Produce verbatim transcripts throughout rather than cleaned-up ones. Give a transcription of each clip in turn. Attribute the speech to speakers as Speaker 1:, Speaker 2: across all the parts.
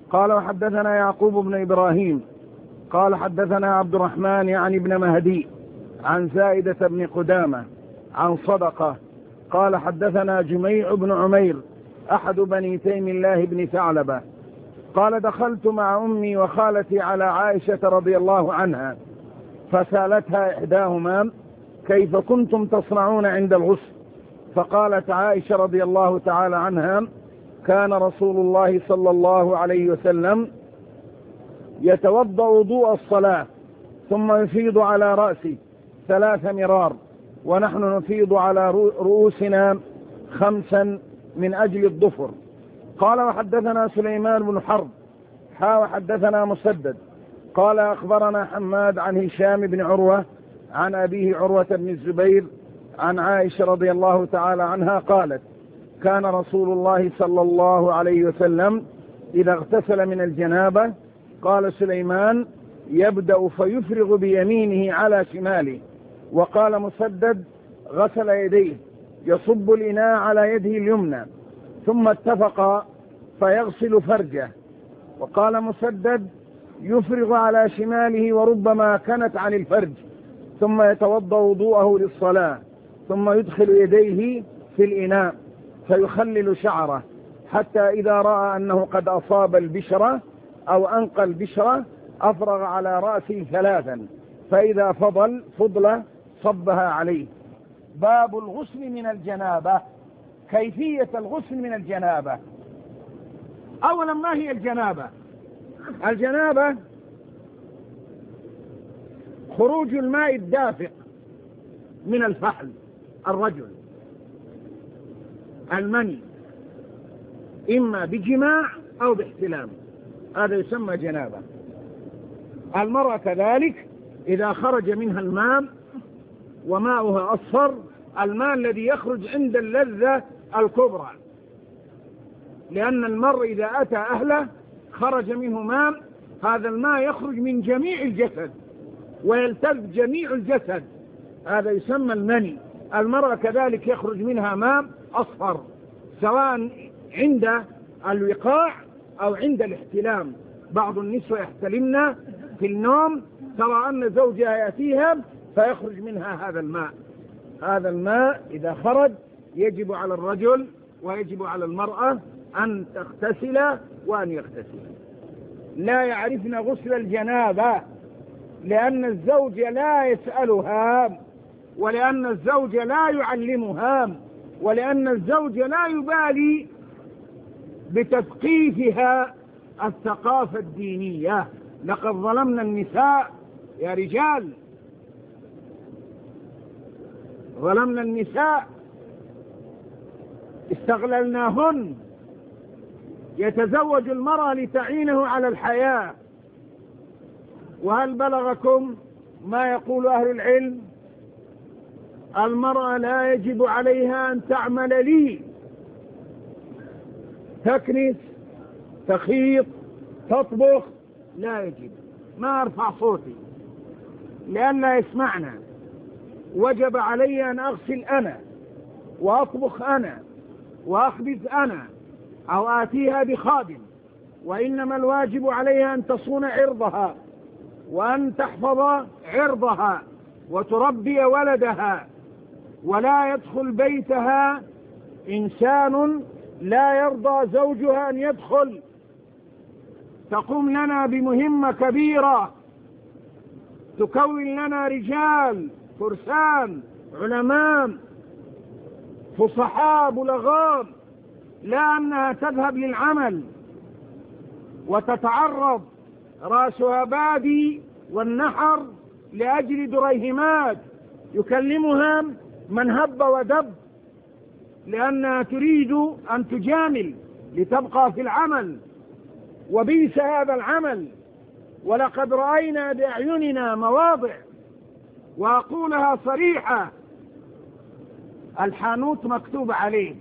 Speaker 1: قال وحدثنا يعقوب بن إبراهيم قال حدثنا عبد الرحمن يعني بن مهدي عن زائدة بن قدامة عن صدقة قال حدثنا جميع بن عمير أحد بني تيم الله بن ثعلبة قال دخلت مع أمي وخالتي على عائشة رضي الله عنها فسألتها إحداهما كيف كنتم تصنعون عند الغسل؟ فقالت عائشة رضي الله تعالى عنها كان رسول الله صلى الله عليه وسلم يتوضأ وضوء الصلاة ثم يفيض على رأسه ثلاث مرار ونحن نفيض على رؤوسنا خمسا من أجل الضفر. قال وحدثنا سليمان بن حرب حا وحدثنا مسدد قال أخبرنا حماد عن هشام بن عروة عن أبيه عروة بن الزبير عن عائشة رضي الله تعالى عنها قالت كان رسول الله صلى الله عليه وسلم إذا اغتسل من الجنابة قال سليمان يبدأ فيفرغ بيمينه على شماله. وقال مسدد غسل يديه يصب الإناء على يده اليمنى ثم اتفق فيغسل فرجه. وقال مسدد يفرغ على شماله وربما كانت عن الفرج ثم يتوضأ وضوءه للصلاة ثم يدخل يديه في الإناء فيخلل شعره حتى إذا رأى أنه قد أصاب البشرة أو أنقى البشرة أفرغ على رأسه ثلاثا فإذا فضل فضلة صبها عليه. باب الغسل من الجنابة. كيفية الغسل من الجنابة. أولا ما هي الجنابة؟ الجنابة خروج الماء الدافق من الفحل الرجل المني إما بجماع أو باحتلام، هذا يسمى جنابة. المرأة كذلك إذا خرج منها الماء وماؤها أصفر، الماء الذي يخرج عند اللذة الكبرى، لأن المرء إذا أتى أهله خرج منه ماء، هذا الماء يخرج من جميع الجسد ويلتذ جميع الجسد، هذا يسمى المني. المرأة كذلك يخرج منها ماء أصفر سواء عند الوقاع أو عند الاحتلام. بعض النسوة يحتلمن في النوم ترى أن زوجها يأتيها فيخرج منها هذا الماء. هذا الماء إذا خرج يجب على الرجل ويجب على المرأة أن تغتسل وأن يغتسل. لا يعرفن غسل الجنابة لأن الزوج لا يسألها، ولأن الزوج لا يعلمها، ولأن الزوج لا يبالي بتثقيفها الثقافة الدينية. لقد ظلمنا النساء يا رجال، ظلمنا النساء، استغللناهن. يتزوج المرأة لتعينه على الحياة. وهل بلغكم ما يقول أهل العلم؟ المرأة لا يجب عليها أن تعمل لي، تكنس، تخيط، تطبخ، لا يجب. ما أرفع صوتي لأن لا يسمعنا. وجب علي أن أغسل أنا وأطبخ أنا وأخبز أنا أو آتيها بخادم، وإنما الواجب عليها أن تصون عرضها وأن تحفظ عرضها وتربي ولدها. ولا يدخل بيتها إنسان لا يرضى زوجها أن يدخل. تقوم لنا بمهمة كبيرة، تكون لنا رجال فرسان علماء فصحاء بلغاء، لا أنها تذهب للعمل وتتعرض رأسها بادي والنحر لأجل دريهمات يكلمها من هب ودب، لأنها تريد أن تجامل لتبقى في العمل، وبئس هذا العمل. ولقد رأينا بأعيننا مواضع، وأقولها صريحة، الحانوت مكتوب عليه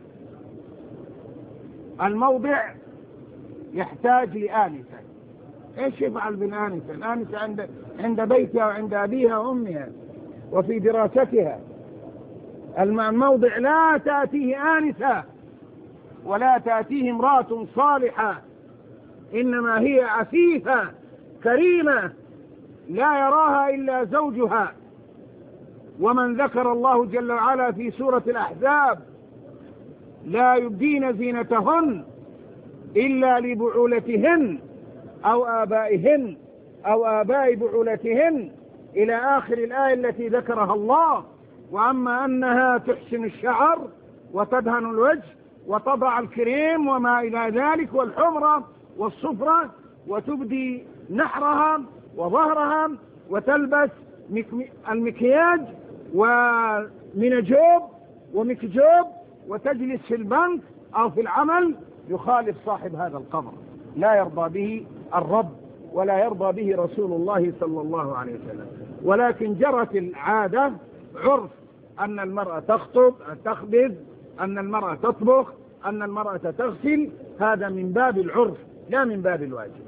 Speaker 1: الموضع يحتاج لآنسة. ايش يفعل بالآنسة؟ الآنسة عند عند بيتها وعند أبيها وأمها وفي دراستها. الموضع لا تأتيه آنسة ولا تأتيه امرأة صالحة إنما هي عفيفة كريمة لا يراها إلا زوجها. ومن ذكر الله جل وعلا في سورة الأحزاب لا يبدين زينتهن إلا لبعولتهن أو آبائهن أو آباء بعولتهن إلى آخر الآية التي ذكرها الله. وأما أنها تحسن الشعر وتدهن الوجه وتضع الكريم وما إلى ذلك والحمرة والصفرة وتبدي نحرها وظهرها وتلبس المكياج ومنجوب ومكجوب وتجلس في البنك أو في العمل، يخالف صاحب هذا القبر، لا يرضى به الرب ولا يرضى به رسول الله صلى الله عليه وسلم. ولكن جرت العادة عرف أن المرأة تخطب تخبز، أن المرأة تطبخ، أن المرأة تغسل، هذا من باب العرف لا من باب الواجب.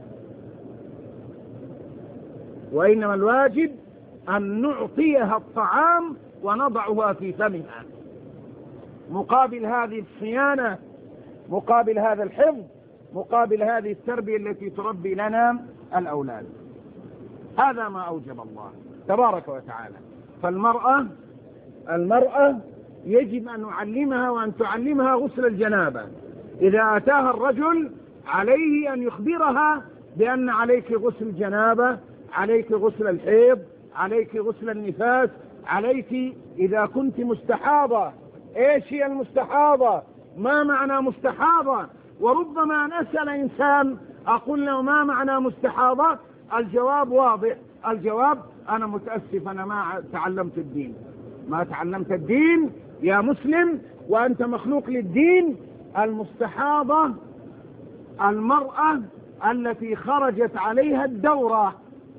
Speaker 1: وإنما الواجب أن نعطيها الطعام ونضعها في فمها مقابل هذه الصيانة، مقابل هذا الحفظ، مقابل هذه التربية التي تربي لنا الأولاد. هذا ما أوجب الله تبارك وتعالى. فالمرأة المرأة يجب أن نعلمها وأن تعلمها غسل الجنابة. إذا أتاها الرجل عليه أن يخبرها بأن عليك غسل الجنابة، عليك غسل الحيض، عليك غسل النفاس، عليك إذا كنت مستحاضة. إيش هي المستحاضة؟ ما معنى مستحاضة؟ وربما أن أسأل إنسان أقول له ما معنى مستحاضة؟ الجواب واضح، الجواب أنا متأسف أنا ما تعلمت الدين. ما تعلمت الدين يا مسلم وأنت مخلوق للدين. المستحاضة المرأة التي خرجت عليها الدورة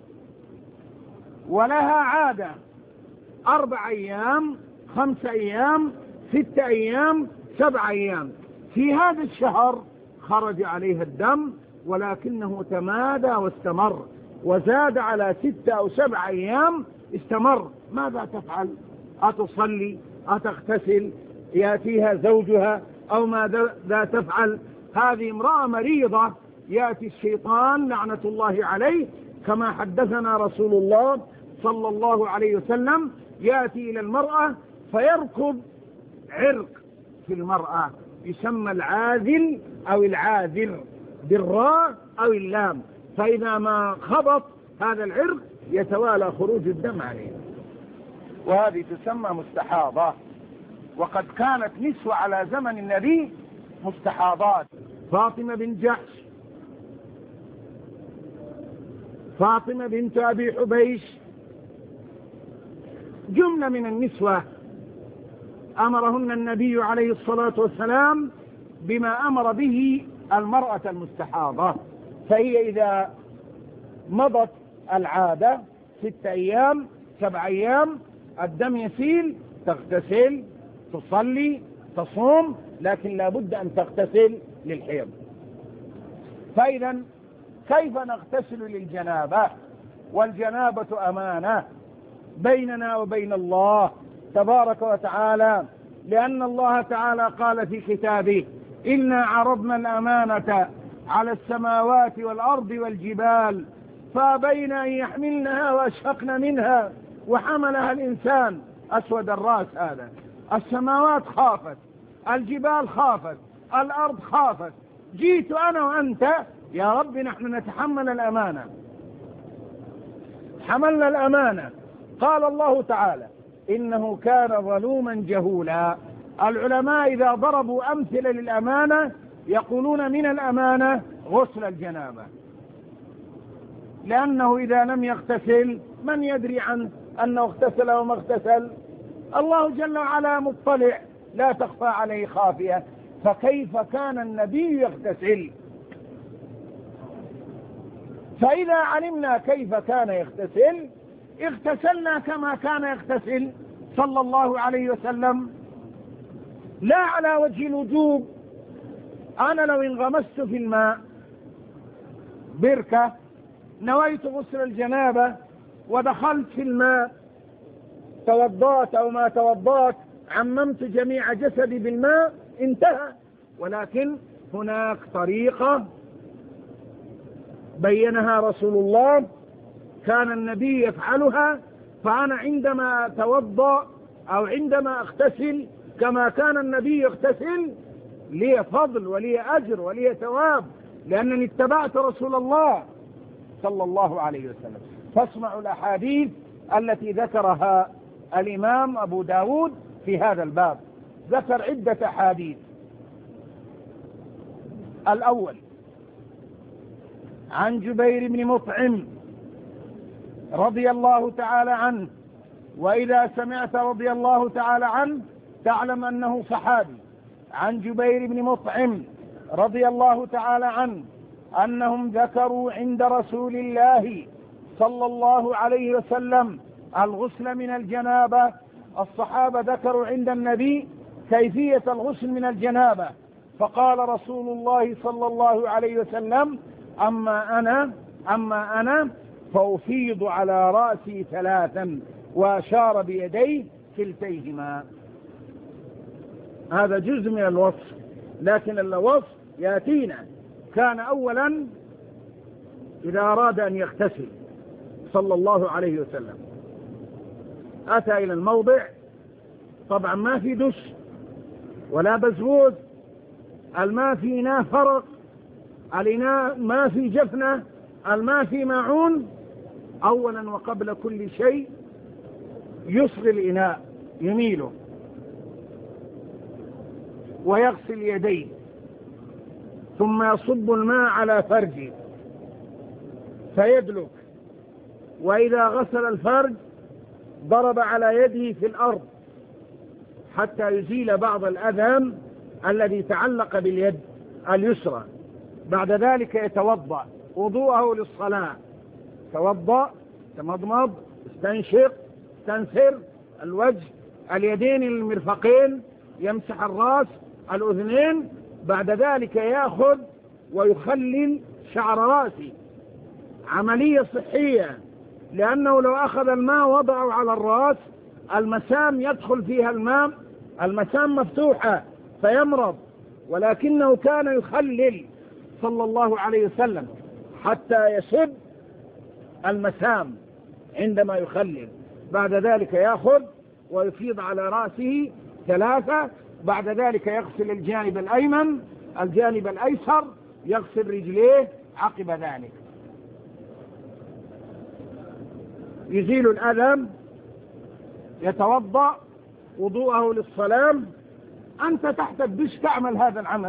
Speaker 1: ولها عادة أربع أيام، خمس أيام، ست أيام، سبع أيام. في هذا الشهر خرج عليها الدم ولكنه تمادى واستمر وزاد على ستة أو سبع أيام استمر. ماذا تفعل؟ أتصلي؟ أتغتسل؟ يأتيها زوجها أو ماذا تفعل؟ هذه امرأة مريضة. يأتي الشيطان لعنة الله عليه كما حدثنا رسول الله صلى الله عليه وسلم، يأتي إلى المرأة فيركض عرق في المرأة يسمى العاذل أو العاذر بالراء أو اللام، فإذا ما خبط هذا العرق يتوالى خروج الدم عليه، وهذه تسمى مستحاضة. وقد كانت نسوة على زمن النبي مستحاضات. فاطمة بن جحش، فاطمة بنت أبي حبيش، جملة من النسوة أمرهن النبي عليه الصلاة والسلام بما أمر به المرأة المستحاضة. فهي إذا مضت العادة ست أيام سبع أيام الدم يسيل تغتسل تصلي تصوم، لكن لا بد أن تغتسل للحيض. فإذا كيف نغتسل للجنابة؟ والجنابة أمانة بيننا وبين الله تبارك وتعالى، لأن الله تعالى قال في كتابه إنا عرضنا الأمانة على السماوات والأرض والجبال فأبين أن يحملنها وأشفقن منها وحملها الإنسان. أسود الرأس هذا. السماوات خافت، الجبال خافت، الأرض خافت، جيت أنا وأنت يا رب نحن نتحمل الأمانة. حملنا الأمانة. قال الله تعالى إنه كان ظلوما جهولا. العلماء إذا ضربوا أمثلة للأمانة يقولون من الأمانة غسل الجنابة، لأنه إذا لم يغتسل من يدري عنه أنه اغتسل وما اغتسل؟ الله جل وعلا مطلع لا تخفى عليه خافية. فكيف كان النبي يغتسل؟ فإذا علمنا كيف كان يغتسل اغتسلنا كما كان يغتسل صلى الله عليه وسلم، لا على وجه الوجوب. أنا لو انغمست في الماء بركة نويت غسل الجنابة ودخلت في الماء توضأت أو ما توضأت عممت جميع جسدي بالماء انتهى. ولكن هناك طريقة بينها رسول الله، كان النبي يفعلها، فأنا عندما أتوضأ أو عندما أغتسل كما كان النبي يغتسل لي فضل ولي أجر ولي ثواب، لأنني اتبعت رسول الله صلى الله عليه وسلم. فاسمعوا الأحاديث التي ذكرها الإمام أبو داود في هذا الباب. ذكر عدة أحاديث. الأول عن جبير بن مطعم رضي الله تعالى عنه، وإذا سمعت رضي الله تعالى عنه تعلم أنه صحابي. عن جبير بن مطعم رضي الله تعالى عنه أنهم ذكروا عند رسول الله صلى الله عليه وسلم الغسل من الجنابة. الصحابة ذكروا عند النبي كيفية الغسل من الجنابة، فقال رسول الله صلى الله عليه وسلم: أما أنا أما أنا فأفيض على رأسي ثلاثا، وأشار بيديه كلتيهما. هذا جزء من الوصف، لكن الوصف يأتينا. كان أولا إذا أراد أن يغتسل صلى الله عليه وسلم أتى إلى الموضع، طبعا ما في دش ولا بزوز، الماء في إناء فرق، الإناء ما في جفنة، الماء في معون. أولا وقبل كل شيء يصغي الإناء، يميله ويغسل يديه، ثم يصب الماء على فرجه فيدلك، وإذا غسل الفرج ضرب على يده في الأرض حتى يزيل بعض الأذى الذي تعلق باليد اليسرى. بعد ذلك يتوضأ وضوءه للصلاة، توضأ، تمضمض، استنشق، استنثر، الوجه، اليدين المرفقين، يمسح الرأس، الأذنين. بعد ذلك يأخذ ويخلل شعر رأسه، عملية صحية، لأنه لو أخذ الماء وضعه على الرأس المسام يدخل فيها الماء، المسام مفتوحة فيمرض، ولكنه كان يخلل صلى الله عليه وسلم حتى يسد المسام عندما يخلل. بعد ذلك يأخذ ويفيض على رأسه ثلاثة. بعد ذلك يغسل الجانب الأيمن، الجانب الأيسر، يغسل رجليه عقب ذلك، يزيل الألم، يتوضأ وضوءه للصلاة. أنت تحت الدش تعمل هذا العمل،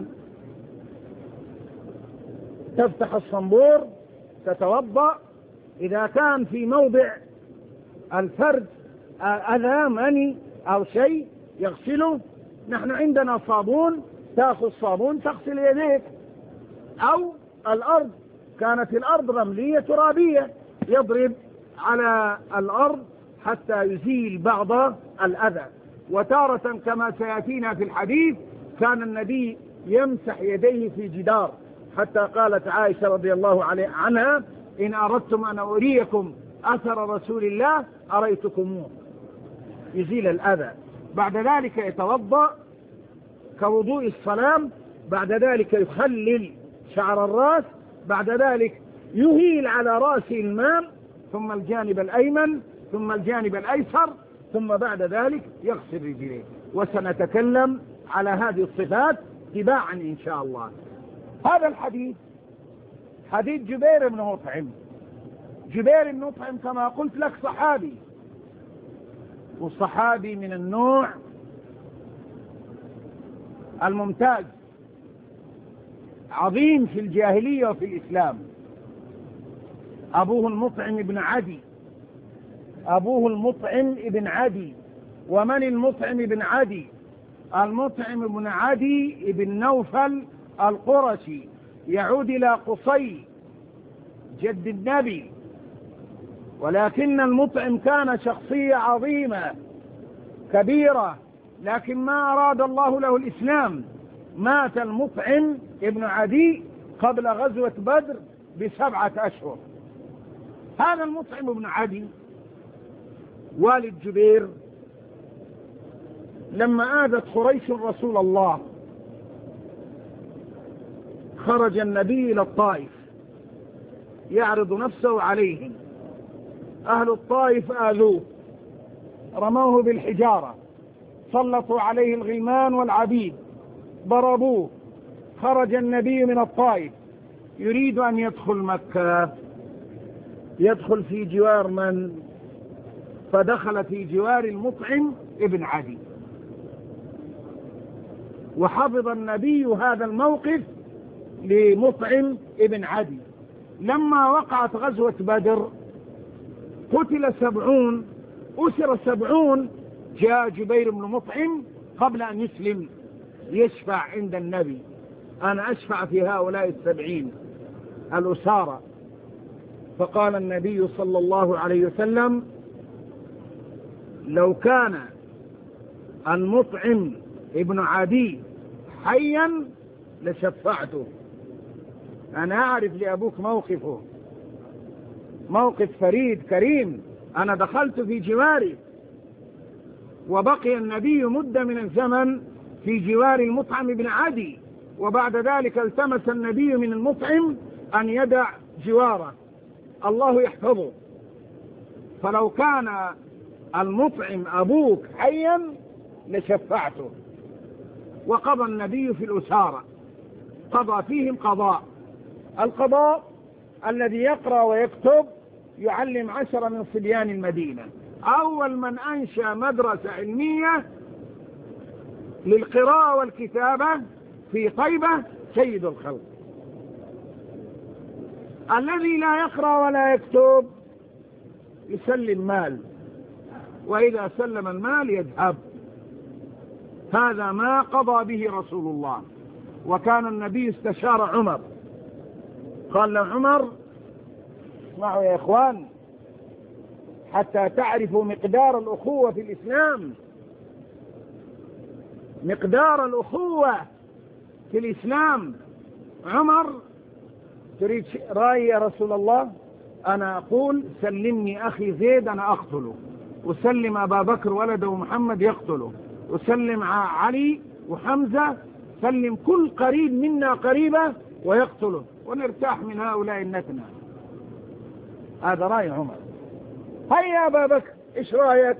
Speaker 1: تفتح الصنبور، تتوضأ. إذا كان في موضع الفرج أذى مني أو شيء يغسله، نحن عندنا صابون، تأخذ صابون تغسل يديك، أو الأرض، كانت الأرض رملية ترابية، يضرب على الأرض حتى يزيل بعض الأذى. وتارة كما سيأتينا في الحديث كان النبي يمسح يديه في جدار، حتى قالت عائشة رضي الله عنها: إن أردتم أن أريكم أثر رسول الله أريتكموه، يزيل الأذى. بعد ذلك يتوضأ كوضوء الصلاة. بعد ذلك يخلل شعر الرأس. بعد ذلك يهيل على رأسه الماء، ثم الجانب الأيمن، ثم الجانب الأيسر، ثم بعد ذلك يغسل رجليه. وسنتكلم على هذه الصفات تباعا إن شاء الله. هذا الحديث حديث جبير بن مطعم. جبير بن مطعم كما قلت لك صحابي، والصحابي من النوع الممتاز، عظيم في الجاهلية وفي الإسلام. أبوه المطعم بن عدي، أبوه المطعم بن عدي. ومن المطعم بن عدي؟ المطعم بن عدي بن نوفل القرشي، يعود إلى قصي جد النبي. ولكن المطعم كان شخصية عظيمة كبيرة، لكن ما أراد الله له الإسلام. مات المطعم ابن عدي قبل غزوة بدر بسبعة أشهر. هذا المطعم ابن عدي والد جبير لما آذت قريش رسول الله خرج النبي إلى الطائف يعرض نفسه عليهم. أهل الطائف آذوه، رموه بالحجارة، سلطوا عليه الغلمان والعبيد، ضربوه. خرج النبي من الطائف يريد أن يدخل مكة، يدخل في جوار من؟ فدخل في جوار المطعم ابن عدي. وحفظ النبي هذا الموقف لمطعم ابن عدي. لما وقعت غزوة بدر قتل سبعون، أسر سبعون، جاء جبير بن مطعم قبل أن يسلم يشفع عند النبي: أنا أشفع في هؤلاء السبعين الأسارة. فقال النبي صلى الله عليه وسلم: لو كان المطعم ابن عدي حيا لشفعته. أنا أعرف لأبوك موقفه، موقف فريد كريم، أنا دخلت في جواري. وبقي النبي مدة من الزمن في جوار المطعم بن عدي، وبعد ذلك التمس النبي من المطعم أن يدع جواره، الله يحفظه. فلو كان المطعم أبوك حيا لشفعته. وقضى النبي في الأسارة، قضى فيهم قضاء. القضاء الذي يقرأ ويكتب يعلم عشرة من صبيان المدينة. أول من أنشأ مدرسة علمية للقراءة والكتابة في طيبة سيد الخلق. الذي لا يقرأ ولا يكتب يسلم مال، وإذا سلم المال يذهب. هذا ما قضى به رسول الله. وكان النبي استشار عمر، قال له عمر: اسمعوا يا إخوان حتى تعرفوا مقدار الأخوة في الإسلام، مقدار الأخوة في الإسلام. عمر: تريد رأي يا رسول الله؟ أنا أقول سلمني أخي زيد أنا أقتله، وسلم أبا بكر ولده محمد يقتله، وسلم علي وحمزة، سلم كل قريب منا قريبة ويقتله، ونرتاح من هؤلاء النتنة. هذا رأي عمر. هيا أبا بكر إيش رأيك؟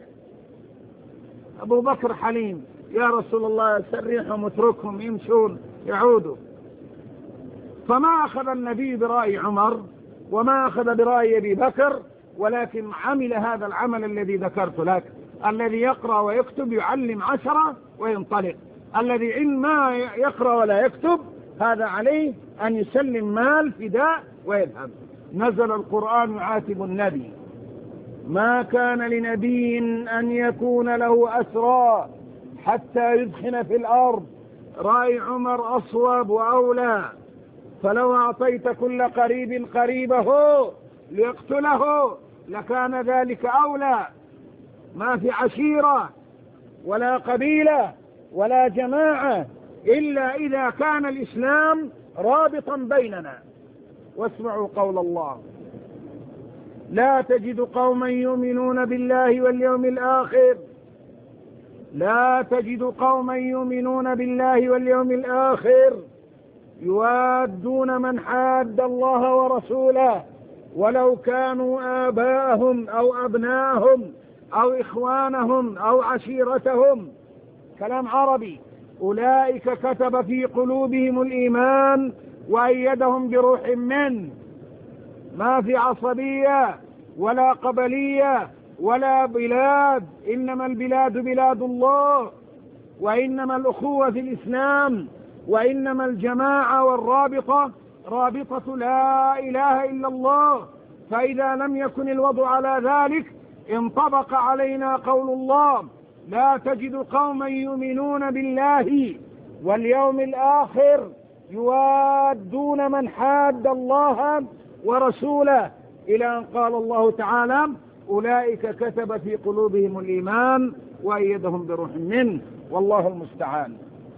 Speaker 1: أبو بكر حليم: يا رسول الله سرحهم واتركهم يمشون يعودوا. فما أخذ النبي برأي عمر وما أخذ برأي أبي بكر، ولكن عمل هذا العمل الذي ذكرت لك. الذي يقرأ ويكتب يعلم عشرة وينطلق. الذي إن ما يقرأ ولا يكتب هذا عليه أن يسلم مال فداء ويذهب. نزل القرآن يعاتب النبي: ما كان لنبي أن يكون له أسرى حتى يدخن في الأرض. رأي عمر أصوب وأولى. فلو أعطيت كل قريب قريبه ليقتله لكان ذلك أولى. ما في عشيرة ولا قبيلة ولا جماعة إلا إذا كان الإسلام رابطا بيننا. واسمعوا قول الله: لا تجد قوما يؤمنون بالله واليوم الآخر لا تجد قوما يؤمنون بالله واليوم الآخر يوادون من حاد الله ورسوله ولو كانوا آباءهم أو أبناءهم أو إخوانهم أو عشيرتهم. كلام عربي. أولئك كتب في قلوبهم الإيمان وأيدهم بروح منه. ما في عصبية ولا قبلية ولا بلاد، إنما البلاد بلاد الله، وإنما الأخوة في الإسلام، وإنما الجماعة والرابطة رابطة لا إله إلا الله. فإذا لم يكن الوضع على ذلك انطبق علينا قول الله: لا تجد قوما يؤمنون بالله واليوم الآخر يوادون من حاد الله ورسوله، إلى أن قال الله تعالى: أولئك كتب في قلوبهم الإيمان وأيدهم بروح منه، والله المستعان.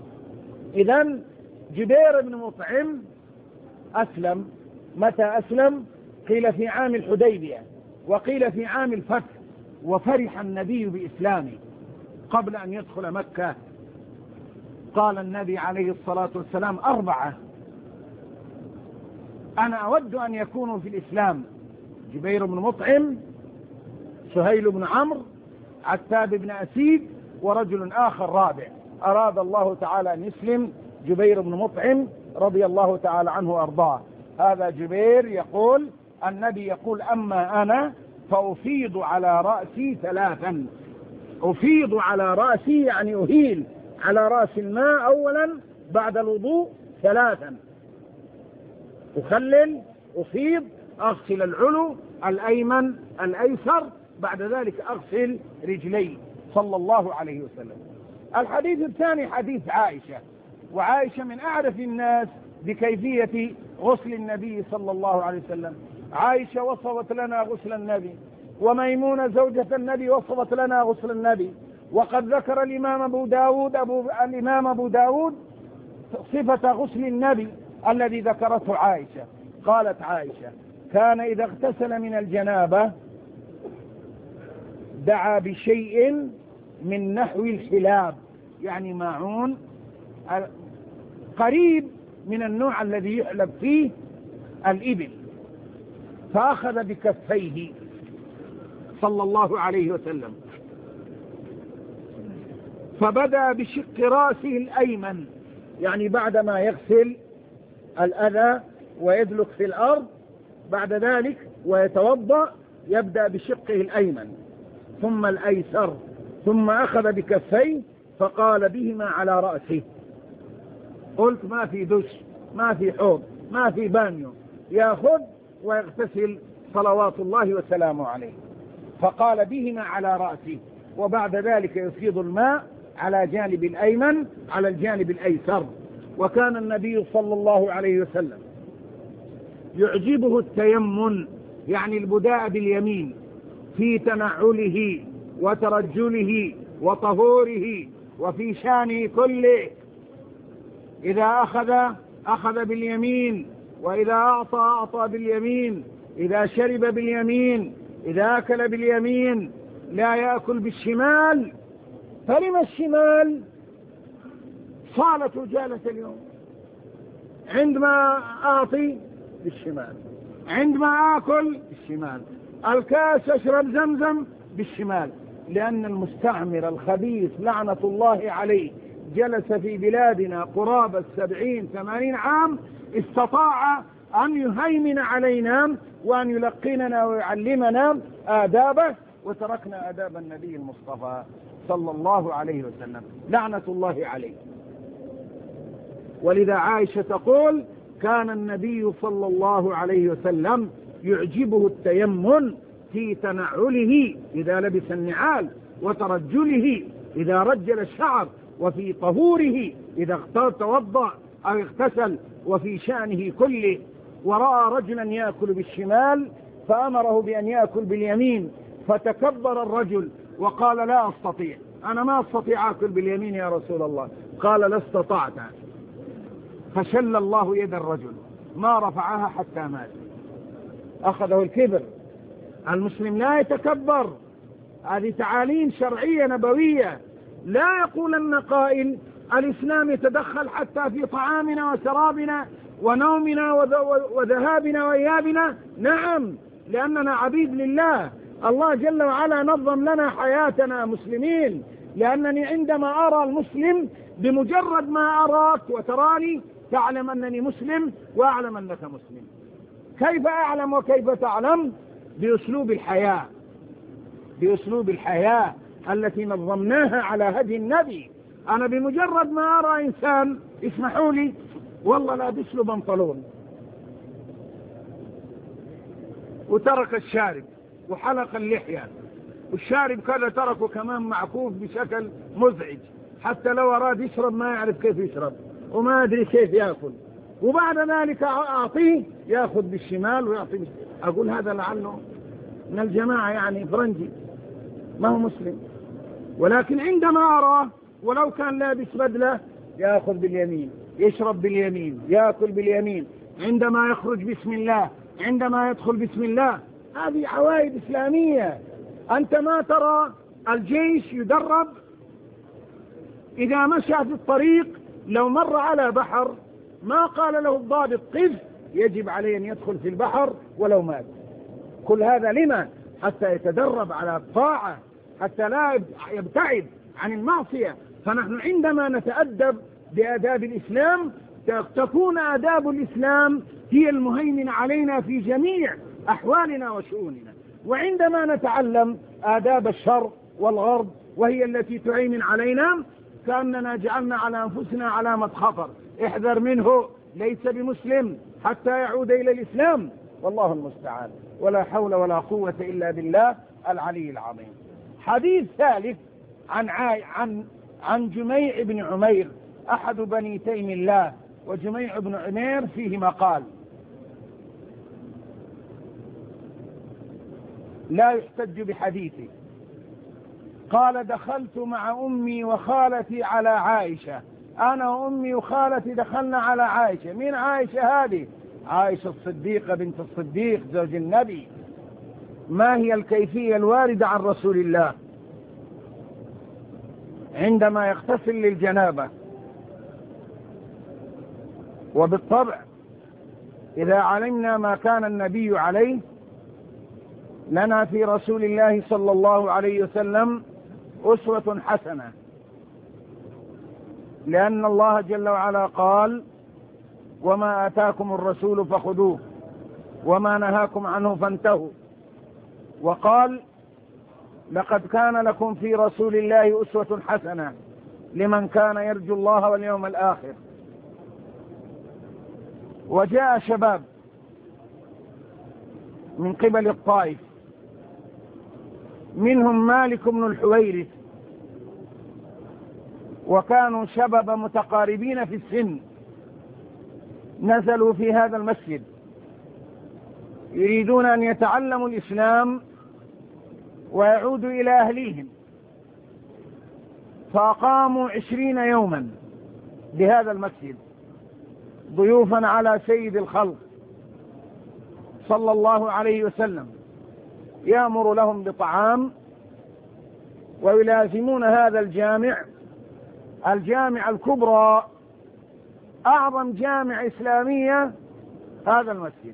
Speaker 1: إذن جبير بن مطعم أسلم. متى أسلم؟ قيل في عام الحديبية وقيل في عام الفتح. وفرح النبي بإسلامه قبل أن يدخل مكة. قال النبي عليه الصلاة والسلام: أربعة أنا أود أن يكونوا في الإسلام: جبير بن مطعم، سهيل بن عمرو، عتاب بن أسيد، ورجل آخر رابع. أراد الله تعالى أن يسلم جبير بن مطعم رضي الله تعالى عنه وأرضاه. هذا جبير يقول: النبي يقول: أما أنا فأفيض على رأسي ثلاثا. أفيض على رأسي يعني أهيل على رأس الماء أولا بعد الوضوء ثلاثا، أخلل، أفيض، أغسل العلو، الأيمن، الأيسر، بعد ذلك أغسل رجلي صلى الله عليه وسلم. الحديث الثاني حديث عائشة، وعائشة من أعرف الناس بكيفية غسل النبي صلى الله عليه وسلم. عائشة وصفت لنا غسل النبي، وميمونة زوجة النبي وصفت لنا غسل النبي. وقد ذكر الإمام أبو داود أبو الإمام أبو داود صفة غسل النبي الذي ذكرته عائشة. قالت عائشة: كان إذا اغتسل من الجنابة دعا بشيء من نحو الحلاب، يعني ماعون قريب من النوع الذي يحلب فيه الإبل، فأخذ بكفيه صلى الله عليه وسلم، فبدأ بشق رأسه الأيمن، يعني بعدما يغسل الأذى ويدلك في الأرض بعد ذلك ويتوضأ يبدأ بشقه الأيمن ثم الأيسر، ثم أخذ بكفيه فقال بهما على رأسه. قلت: ما في دش، ما في حوض، ما في بانيو، يأخذ ويغتسل صلوات الله وسلامه عليه. فقال بهما على رأسه، وبعد ذلك يفيض الماء على جانب الأيمن على الجانب الأيسر. وكان النبي صلى الله عليه وسلم يعجبه التيمن، يعني البداء باليمين في تنعله وترجله وطهوره وفي شانه كله. إذا أخذ أخذ باليمين، وإذا أعطى أعطى باليمين، إذا شرب باليمين، إذا أكل باليمين، لا يأكل بالشمال. فلما الشمال؟ صالت وجالة اليوم. عندما أعطي بالشمال، عندما آكل بالشمال، الكاس أشرب زمزم بالشمال، لأن المستعمر الخبيث لعنة الله عليه جلس في بلادنا قرابة سبعين ثمانين عام، استطاع أن يهيمن علينا وأن يلقننا ويعلمنا آدابه، وتركنا آداب النبي المصطفى صلى الله عليه وسلم، لعنة الله عليه. ولذا عائشة تقول: كان النبي صلى الله عليه وسلم يعجبه التيمن في تنعله إذا لبس النعال، وترجله إذا رجل الشعر، وفي طهوره إذا توضأ أو اغتسل، وفي شأنه كله. ورأى رجلا يأكل بالشمال فأمره بأن يأكل باليمين، فتكبر الرجل وقال: لا أستطيع، أنا ما أستطيع أكل باليمين يا رسول الله. قال: لا استطعت. فشل الله يد الرجل، ما رفعها حتى مات. أخذه الكبر. المسلم لا يتكبر، هذه تعاليم شرعية نبوية. لا يقولن قائل: الإسلام يتدخل حتى في طعامنا وشرابنا ونومنا وذهابنا وإيابنا. نعم، لأننا عبيد لله. الله جل وعلا نظم لنا حياتنا مسلمين، لأنني عندما أرى المسلم بمجرد ما أراك وتراني تعلم أنني مسلم وأعلم أنك مسلم. كيف أعلم وكيف تعلم؟ بأسلوب الحياة، بأسلوب الحياة التي نظمناها على هدي النبي. أنا بمجرد ما أرى إنسان، اسمحوا لي، والله لابس له بنطلون وترك الشارب وحلق اللحية، والشارب كذا تركه كمان معكوف بشكل مزعج، حتى لو أراد يشرب ما يعرف كيف يشرب وما أدري كيف يأكل، وبعد ذلك أعطيه يأخذ بالشمال ويعطي بالشمال. أقول هذا لعله من الجماعة، يعني فرنجي ما هو مسلم. ولكن عندما أراه ولو كان لابس بدلة يأخذ باليمين، يشرب باليمين، يأكل باليمين، عندما يخرج بسم الله، عندما يدخل بسم الله. هذه عوائد إسلامية. أنت ما ترى الجيش يدرب إذا مشى في الطريق لو مر على بحر ما قال له الضابط قف يجب عليه أن يدخل في البحر ولو مات. كل هذا لما؟ حتى يتدرب على الطاعة، حتى لا يبتعد عن المعصية. فنحن عندما نتأدب بآداب الإسلام تكون آداب الإسلام هي المهيمنة علينا في جميع أحوالنا وشؤوننا. وعندما نتعلم آداب الشر والغرب وهي التي تعين علينا كأننا جعلنا على أنفسنا علامة خطر، احذر منه ليس بمسلم حتى يعود إلى الإسلام. والله المستعان، ولا حول ولا قوة إلا بالله العلي العظيم. حديث ثالث عن عن عن جميع بن عمير أحد بني تيم الله، وجميع بن عمير فيه مقال لا يحتج بحديثه. قال: دخلت مع أمي وخالتي على عائشة. أنا وأمي وخالتي دخلنا على عائشة. من عائشة هذه؟ عائشة الصديقة بنت الصديق زوج النبي. ما هي الكيفية الواردة عن رسول الله عندما يغتسل للجنابة؟ وبالطبع إذا علمنا ما كان النبي عليه لنا في رسول الله صلى الله عليه وسلم أسوة حسنة، لأن الله جل وعلا قال: وما آتاكم الرسول فخذوه وما نهاكم عنه فانتهوا. وقال: لقد كان لكم في رسول الله أسوة حسنة لمن كان يرجو الله واليوم الآخر. وجاء شباب من قبل الطائف منهم مالك بن الحويرث، وكانوا شباب متقاربين في السن، نزلوا في هذا المسجد يريدون أن يتعلموا الإسلام ويعودوا إلى أهليهم، فأقاموا عشرين يوما بهذا المسجد ضيوفا على سيد الخلق صلى الله عليه وسلم، يأمر لهم بطعام ويلازمون هذا الجامع، الجامع الكبرى أعظم جامع إسلامية هذا المسجد.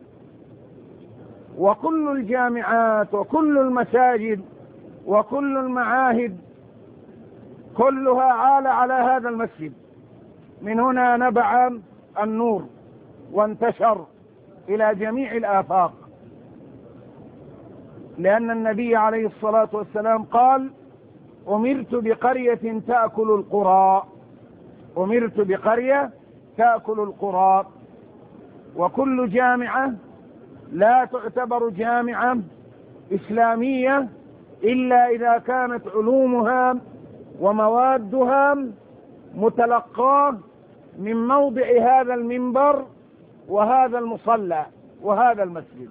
Speaker 1: وكل الجامعات وكل المساجد وكل المعاهد كلها عال على هذا المسجد. من هنا نبع النور وانتشر إلى جميع الآفاق، لأن النبي عليه الصلاة والسلام قال: أمرت بقرية تأكل القرى. أمرت بقرية تأكل القرى. وكل جامعة لا تعتبر جامعة إسلامية إلا إذا كانت علومها وموادها متلقاة من موضع هذا المنبر وهذا المصلى وهذا المسجد.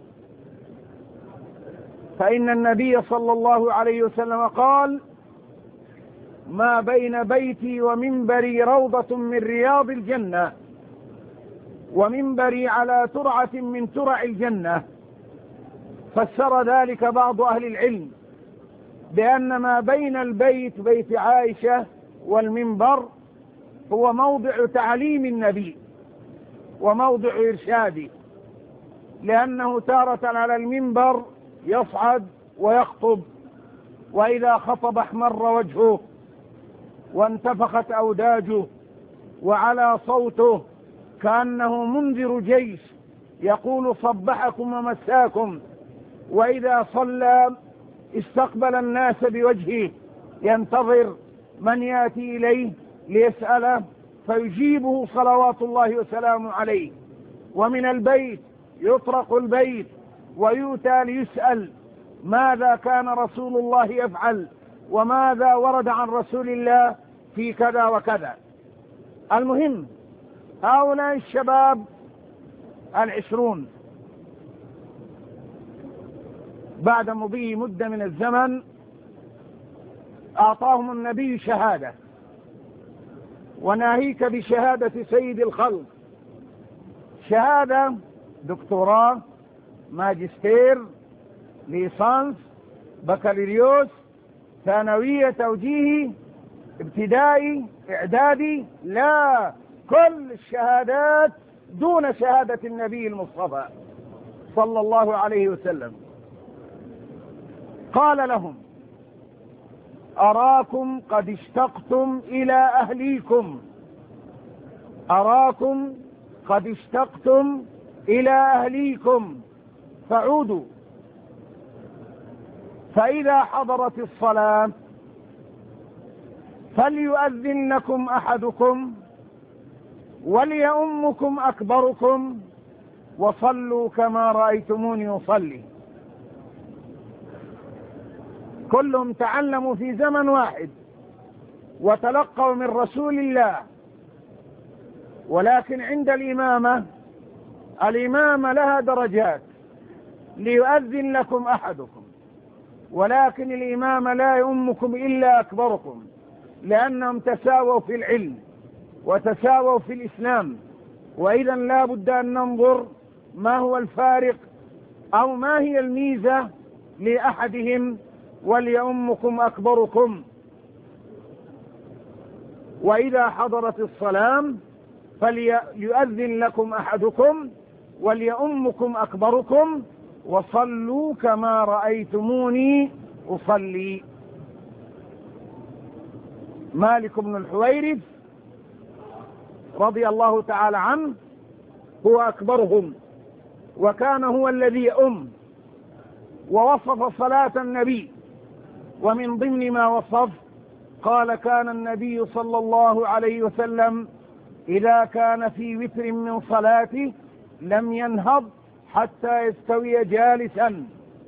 Speaker 1: فإن النبي صلى الله عليه وسلم قال: ما بين بيتي ومنبري روضة من رياض الجنة، ومنبري على ترعة من ترع الجنة. فسر ذلك بعض أهل العلم بأن ما بين البيت بيت عائشة والمنبر هو موضع تعليم النبي وموضع إرشاده، لأنه تارة على المنبر يصعد ويخطب، وإذا خطب احمر وجهه وانتفخت أوداجه وعلى صوته كأنه منذر جيش يقول: صبحكم ومساكم. وإذا صلى استقبل الناس بوجهه ينتظر من يأتي إليه ليسأله فيجيبه صلوات الله وسلامه عليه. ومن البيت يطرق البيت ويؤتى ليسأل ماذا كان رسول الله يفعل وماذا ورد عن رسول الله في كذا وكذا. المهم هؤلاء الشباب العشرون بعد مضي مدة من الزمن أعطاهم النبي شهادة، وناهيك بشهادة سيد الخلق، شهادة دكتوراه، ماجستير، ليسانس، بكالوريوس، ثانوية، توجيهي، ابتدائي، اعدادي، لا، كل الشهادات دون شهادة النبي المصطفى صلى الله عليه وسلم. قال لهم: أراكم قد اشتقتم إلى أهليكم أراكم قد اشتقتم إلى أهليكم فعودوا، فإذا حضرت الصلاة فليؤذن لكم أحدكم وليؤمكم أكبركم وصلوا كما رأيتموني أصلي. كلهم تعلموا في زمن واحد وتلقوا من رسول الله، ولكن عند الإمامة الإمامة لها درجات. ليؤذن لكم أحدكم، ولكن الإمامة لا يؤمكم إلا أكبركم، لأنهم تساووا في العلم وتساووا في الإسلام. وإذا لا بد أن ننظر ما هو الفارق أو ما هي الميزة لأحدهم. وليؤمكم أكبركم، وإذا حضرت الصلاة فليؤذن لكم أحدكم وليؤمكم أكبركم وصلوا كما رأيتموني أصلي. مالك بن الحويرث رضي الله تعالى عنه هو أكبرهم، وكان هو الذي يؤم، ووصف صلاة النبي، ومن ضمن ما وصف قال: كان النبي صلى الله عليه وسلم إذا كان في وتر من صلاته لم ينهض حتى يستوي جالسا.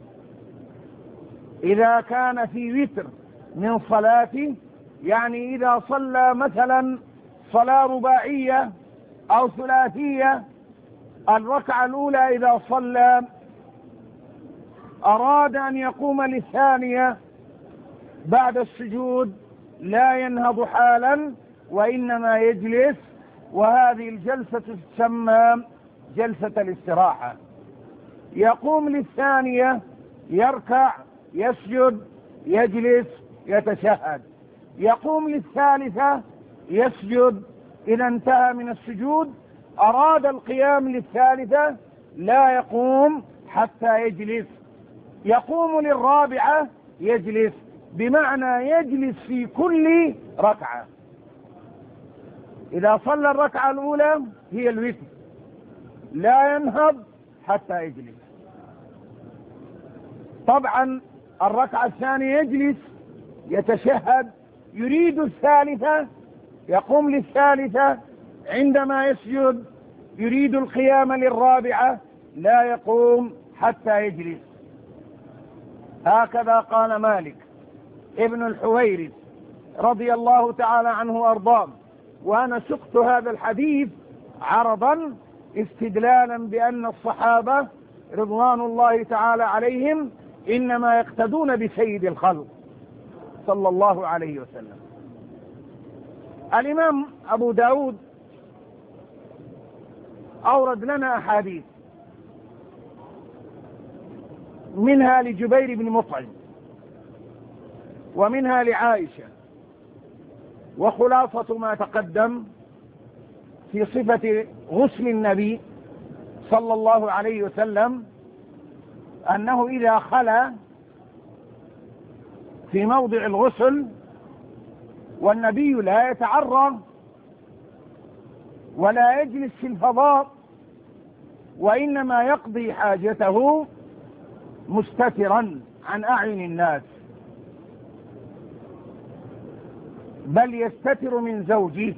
Speaker 1: إذا كان في وتر من صلاته يعني إذا صلى مثلا صلاة رباعية أو ثلاثية، الركعة الأولى إذا صلى أراد أن يقوم للثانية بعد السجود لا ينهض حالا، وإنما يجلس، وهذه الجلسة تسمى جلسة الاستراحة. يقوم للثانية يركع يسجد يجلس يتشهد. يقوم للثالثة يسجد، إذا انتهى من السجود أراد القيام للثالثة لا يقوم حتى يجلس. يقوم للرابعة يجلس، بمعنى يجلس في كل ركعة. إذا صلى الركعة الأولى هي الوتر لا ينهض حتى يجلس. طبعا الركعة الثانية يجلس يتشهد، يريد الثالثة يقوم للثالثة، عندما يسجد يريد القيام للرابعة لا يقوم حتى يجلس. هكذا قال مالك ابن الحويرث رضي الله تعالى عنه وارضاه. وأنا سقت هذا الحديث عرضا استدلالا بأن الصحابة رضوان الله تعالى عليهم إنما يقتدون بسيد الخلق صلى الله عليه وسلم. الإمام أبو داود أورد لنا أحاديث، منها لجبير بن مطعم ومنها لعائشة. وخلاصة ما تقدم في صفة غسل النبي صلى الله عليه وسلم أنه إذا خلا في موضع الغسل والنبي لا يتعرى ولا يجلس في الفضاء، وإنما يقضي حاجته مستترا عن أعين الناس، بل يستتر من زوجه.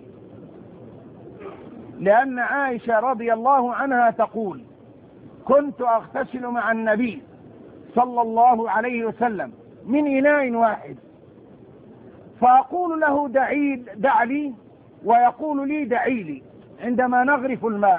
Speaker 1: لأن عائشة رضي الله عنها تقول: كنت أغتسل مع النبي صلى الله عليه وسلم من إناء واحد، فأقول له دعي دع لي، ويقول لي دعي لي عندما نغرف الماء.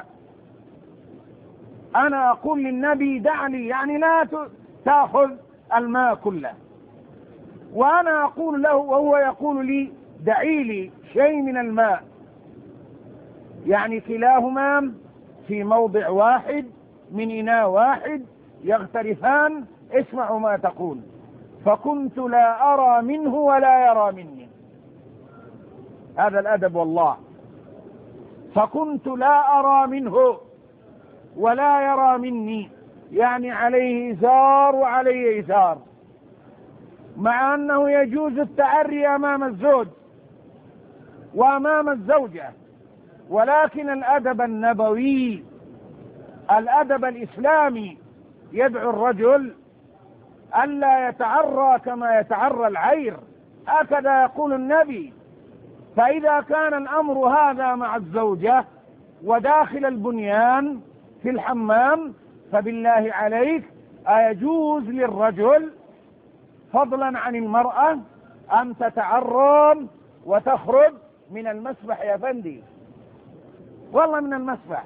Speaker 1: أنا أقول للنبي دع لي، يعني لا تأخذ الماء كله، وأنا أقول له وهو يقول لي دعي لي شيء من الماء، يعني كلاهما في موضع واحد من إناء واحد يغترفان. اسمعوا ما تقول: فكنت لا أرى منه ولا يرى مني. هذا الأدب والله فكنت لا أرى منه ولا يرى مني، يعني عليه إزار وعليه إزار، مع أنه يجوز التعري أمام الزوج وأمام الزوجة، ولكن الأدب النبوي الأدب الإسلامي يدعو الرجل ألا يتعرى كما يتعرى العير، هكذا يقول النبي. فإذا كان الأمر هذا مع الزوجة وداخل البنيان في الحمام، فبالله عليك أيجوز للرجل فضلا عن المرأة أن تتعرى وتخرج من المسبح يا فندي، والله من المسبح،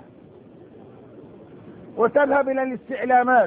Speaker 1: وتذهب إلى الاستعلامات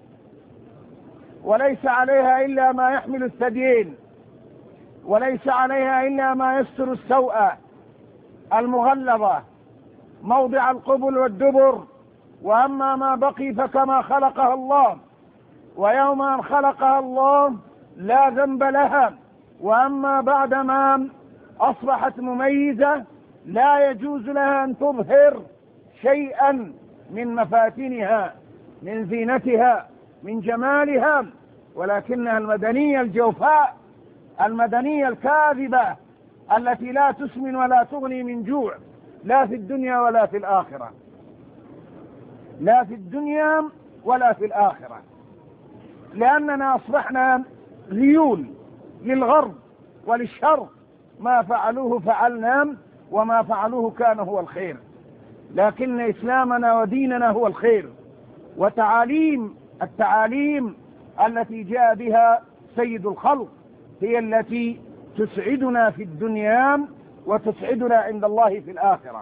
Speaker 1: وليس عليها إلا ما يحمل الثديين، وليس عليها إلا ما يستر السوء المغلظة موضع القبل والدبر، وأما ما بقي فكما خلقها الله، ويوم أن خلقها الله لا ذنب لها، وأما بعدما أصبحت مميزة لا يجوز لها أن تظهر شيئا من مفاتنها، من زينتها، من جمالها، ولكنها المدنية الجوفاء، المدنية الكاذبة التي لا تسمن ولا تغني من جوع، لا في الدنيا ولا في الآخرة، لا في الدنيا ولا في الآخرة، لأننا أصبحنا ذيول للغرب وللشرق، ما فعلوه فعلنا وما فعلوه كان هو الخير، لكن إسلامنا وديننا هو الخير، وتعاليم التعاليم التي جاء بها سيد الخلق هي التي تسعدنا في الدنيا وتسعدنا عند الله في الآخرة.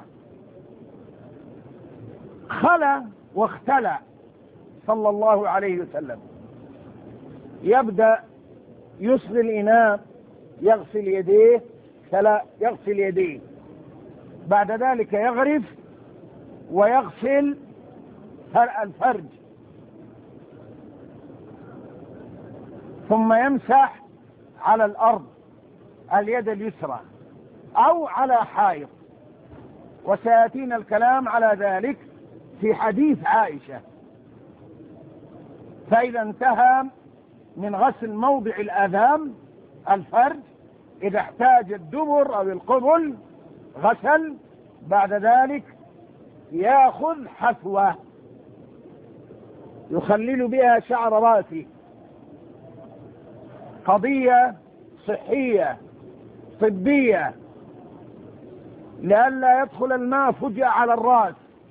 Speaker 1: خلى واختلى صلى الله عليه وسلم، يبدأ يصل الإناء يغسل يديه، فلا يغسل يديه، بعد ذلك يغرف ويغسل الفرج، ثم يمسح على الأرض اليد اليسرى أو على حائط، وسيأتينا الكلام على ذلك في حديث عائشة. فإذا انتهى من غسل موضع الآذان الفرج، إذا احتاج الدبر أو القبل غسل، بعد ذلك يأخذ حثوة يخلل بها شعر راسه، قضية صحية طبية لئلا يدخل الماء فجأة على الرأس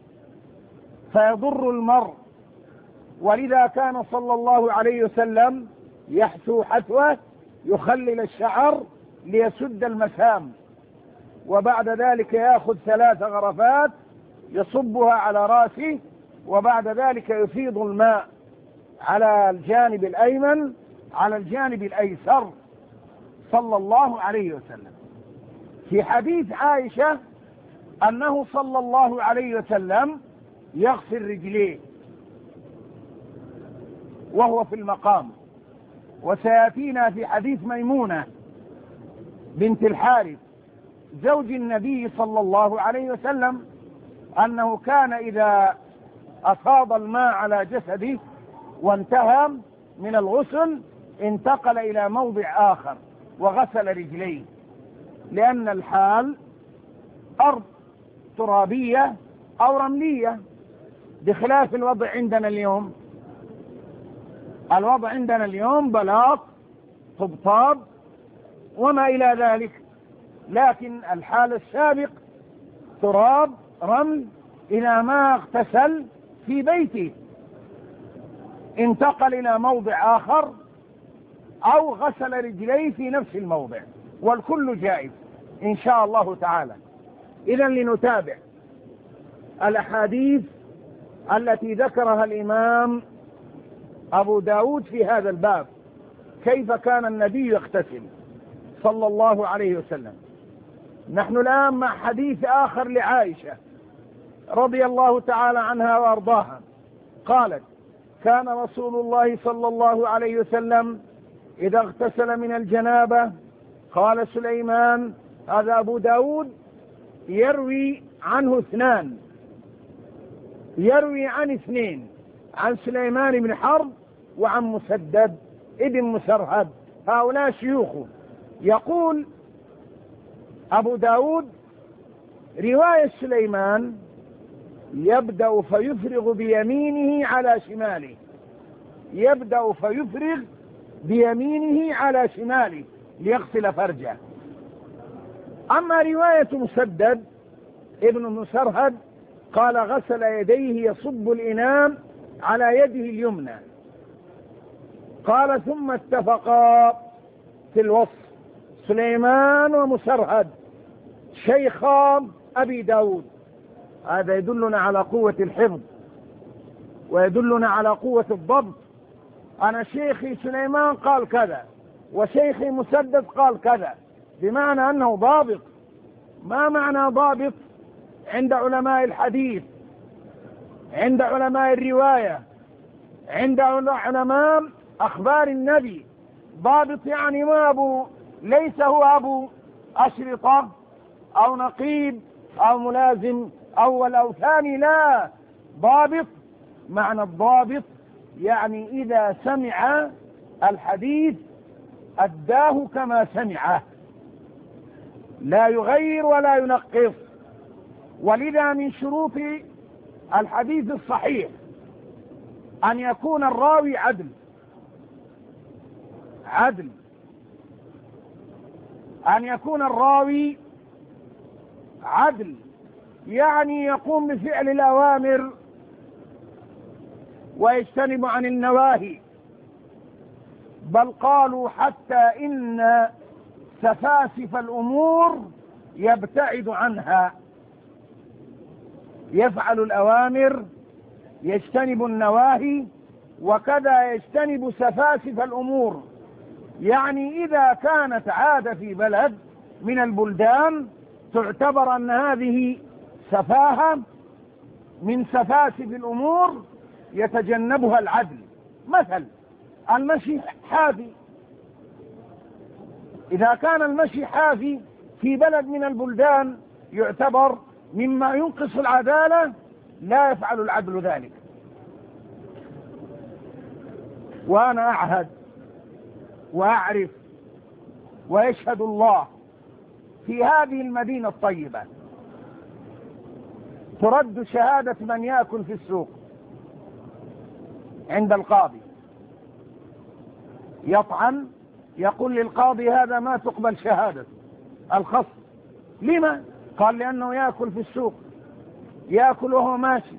Speaker 1: فيضر المرء، ولذا كان صلى الله عليه وسلم يحثو حثوة يخلل الشعر ليسد المسام، وبعد ذلك يأخذ ثلاث غرفات يصبها على رأسه، وبعد ذلك يفيض الماء على الجانب الأيمن على الجانب الأيسر صلى الله عليه وسلم. في حديث عائشة أنه صلى الله عليه وسلم يغسل رجليه وهو في المقام، وسيأتينا في حديث ميمونة بنت الحارث زوج النبي صلى الله عليه وسلم أنه كان إذا أفاض الماء على جسده وانتهى من الغسل انتقل إلى موضع آخر وغسل رجليه، لأن الحال أرض ترابية أو رملية، بخلاف الوضع عندنا اليوم. الوضع عندنا اليوم بلاط طبطاب وما إلى ذلك، لكن الحال السابق تراب رمل، إذا ما اغتسل في بيته انتقل إلى موضع آخر أو غسل رجليه في نفس الموضع، والكل جائز إن شاء الله تعالى. إذن لنتابع الأحاديث التي ذكرها الإمام أبو داود في هذا الباب، كيف كان النبي يغتسل صلى الله عليه وسلم. نحن الآن مع حديث آخر لعائشة رضي الله تعالى عنها وأرضاها، قالت: كان رسول الله صلى الله عليه وسلم إذا اغتسل من الجنابة، قال سليمان، هذا أبو داود يروي عنه اثنان، يروي عن اثنين، عن سليمان بن حرب وعن مسدد ابن مسرهد، هؤلاء شيوخه. يقول أبو داود رواية سليمان يبدأ فيفرغ بيمينه على شماله، يبدأ فيفرغ بيمينه على شماله ليغسل فرجه. أما رواية مسدد ابن مسرهد قال غسل يديه يصب الإناء على يده اليمنى. قال ثم اتفقا في الوصف سليمان ومسرهد شيخا أبي داود. هذا يدلنا على قوة الحفظ ويدلنا على قوة الضبط. أنا شيخي سليمان قال كذا وشيخي مسدد قال كذا، بمعنى أنه ضابط. ما معنى ضابط عند علماء الحديث، عند علماء الرواية، عند علماء أخبار النبي؟ ضابط يعني ما أبو ليس هو أبو أشرطة أو نقيب أو ملازم أول أو ثاني، لا، ضابط معنى الضابط يعني إذا سمع الحديث أداه كما سمعه، لا يغير ولا ينقص. ولذا من شروط الحديث الصحيح أن يكون الراوي عدل عدل أن يكون الراوي عدل يعني يقوم بفعل الأوامر ويجتنب عن النواهي. بل قالوا حتى إن سفاسف الأمور يبتعد عنها، يفعل الأوامر يجتنب النواهي، وكذا يجتنب سفاسف الأمور. يعني إذا كانت عادة في بلد من البلدان تعتبر أن هذه سفاهة من سفاسف الأمور يتجنبها العدل. مثل المشي حافي، إذا كان المشي حافي في بلد من البلدان يعتبر مما ينقص العدالة، لا يفعل العدل ذلك. وأنا أعهد وأعرف ويشهد الله في هذه المدينة الطيبة ترد شهادة من يأكل في السوق عند القاضي، يطعن يقول للقاضي هذا ما تقبل شهادة الخصم. لما؟ قال لأنه يأكل في السوق، يأكل وهو ماشي،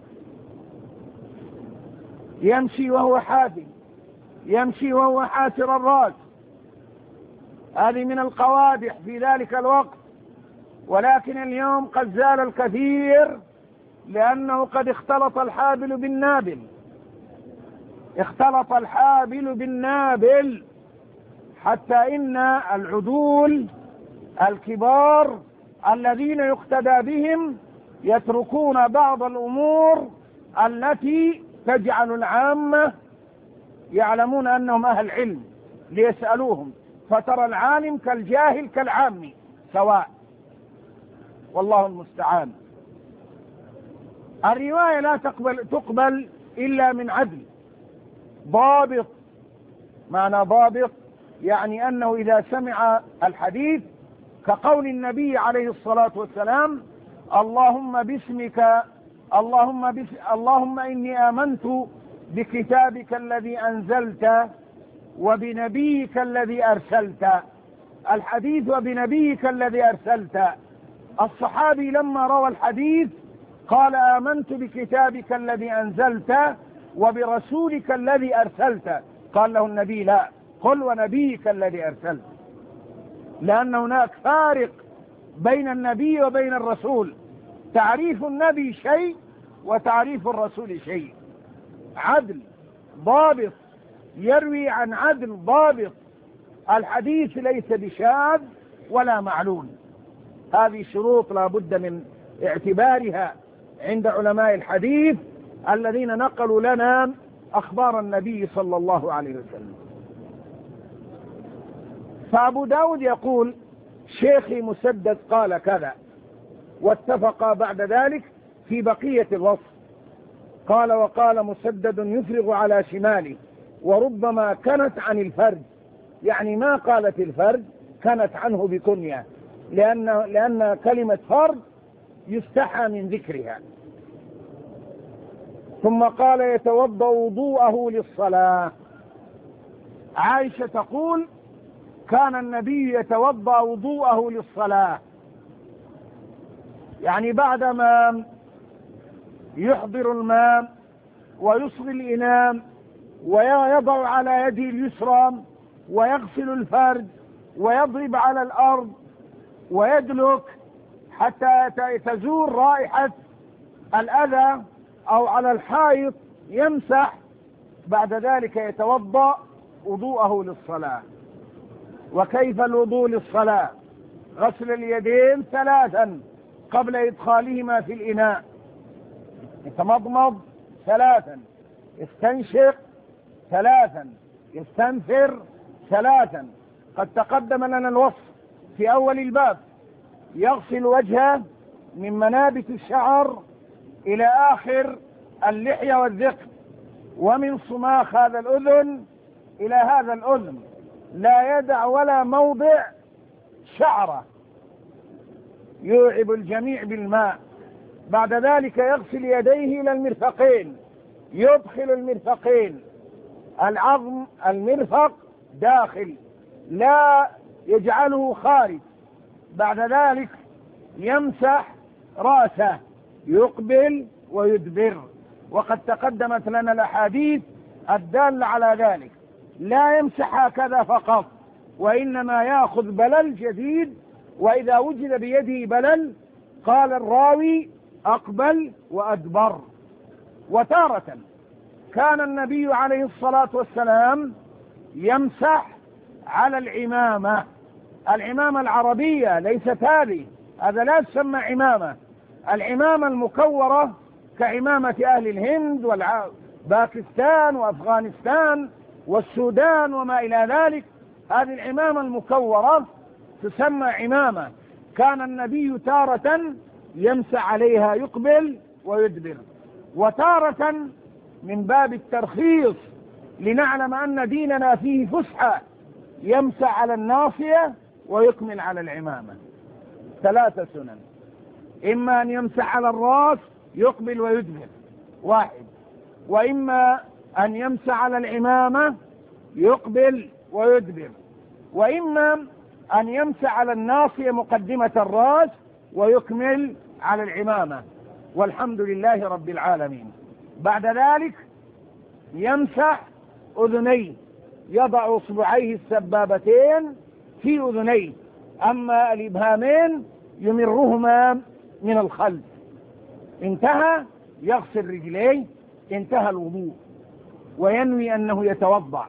Speaker 1: يمشي وهو حافي، يمشي وهو حاسر الراس. هذه من القوادح في ذلك الوقت. ولكن اليوم قد زال الكثير، لأنه قد اختلط الحابل بالنابل اختلط الحابل بالنابل حتى إن العدول الكبار الذين يقتدى بهم يتركون بعض الأمور التي تجعل العامة يعلمون أنهم أهل علم ليسألوهم، فترى العالم كالجاهل كالعام سواء، والله المستعان. الرواية لا تقبل, تقبل إلا من عدل ضابط. معنى ضابط يعني أنه إذا سمع الحديث كقول النبي عليه الصلاة والسلام اللهم باسمك اللهم, بس اللهم إني آمنت بكتابك الذي أنزلت وبنبيك الذي أرسلت. الحديث وبنبيك الذي أرسلت. الصحابي لما روى الحديث قال آمنت بكتابك الذي أنزلت وبرسولك الذي أرسلت. قال له النبي لا، قل ونبيك الذي أرسلت، لأن هناك فارق بين النبي وبين الرسول. تعريف النبي شيء وتعريف الرسول شيء. عدل ضابط يروي عن عدل ضابط. الحديث ليس بشاذ ولا معلول. هذه شروط لا بد من اعتبارها عند علماء الحديث الذين نقلوا لنا أخبار النبي صلى الله عليه وسلم. فأبو داود يقول شيخي مسدد قال كذا، واتفقا بعد ذلك في بقية الوصف. قال وقال مسدد يفرغ على شماله وربما كانت عن الفرد، يعني ما قالت الفرد، كانت عنه بكنية، لأن, لأن كلمة فرد يستحى من ذكرها. ثم قال يتوضأ وضوءه للصلاة. عائشة تقول كان النبي يتوضأ وضوءه للصلاة، يعني بعدما يحضر الماء ويصغي الإناء ويضع على يده اليسرى ويغسل الفرج ويضرب على الأرض ويدلك حتى تزول رائحة الأذى أو على الحائط يمسح، بعد ذلك يتوضأ وضوءه للصلاة. وكيف الوضوء للصلاة؟ غسل اليدين ثلاثا قبل إدخالهما في الإناء، يتمضمض ثلاثا، يستنشق ثلاثا، يستنثر ثلاثا. قد تقدم لنا الوصف في أول الباب. يغسل وجهه من منابت الشعر إلى آخر اللحية والذقن، ومن صماخ هذا الأذن إلى هذا الأذن، لا يدع ولا موضع شعره، يوعب الجميع بالماء. بعد ذلك يغسل يديه إلى المرفقين، يدخل المرفقين، العظم المرفق داخل لا يجعله خارج. بعد ذلك يمسح رأسه، يقبل ويدبر، وقد تقدمت لنا الأحاديث الدالة على ذلك. لا يمسح هكذا فقط، وإنما يأخذ بلل جديد، وإذا وجد بيده بلل قال الراوي أقبل وأدبر. وتارة كان النبي عليه الصلاة والسلام يمسح على العمامة، العمامة العربية ليست هذه، هذا لا تسمى عمامة. العمامة المكورة كعمامة أهل الهند وباكستان وأفغانستان والسودان وما إلى ذلك، هذه العمامة المكورة تسمى عمامة. كان النبي تارة يمسح عليها يقبل ويدبر، وتارة من باب الترخيص لنعلم أن ديننا فيه فسحة يمسح على الناصية ويكمل على العمامة. ثلاثة سنن، إما أن يمسح على الرأس يقبل ويدبر واحد، وإما أن يمسح على العمامة يقبل ويدبر، وإما أن يمسح على الناصية مقدمة الرأس ويكمل على العمامة، والحمد لله رب العالمين. بعد ذلك يمسح أذنيه، يضع اصبعيه السبابتين في أذنيه، أما الإبهامين يمرهما من الخلف. انتهى يغسل رجليه، انتهى الوضوء، وينوي أنه يتوضأ،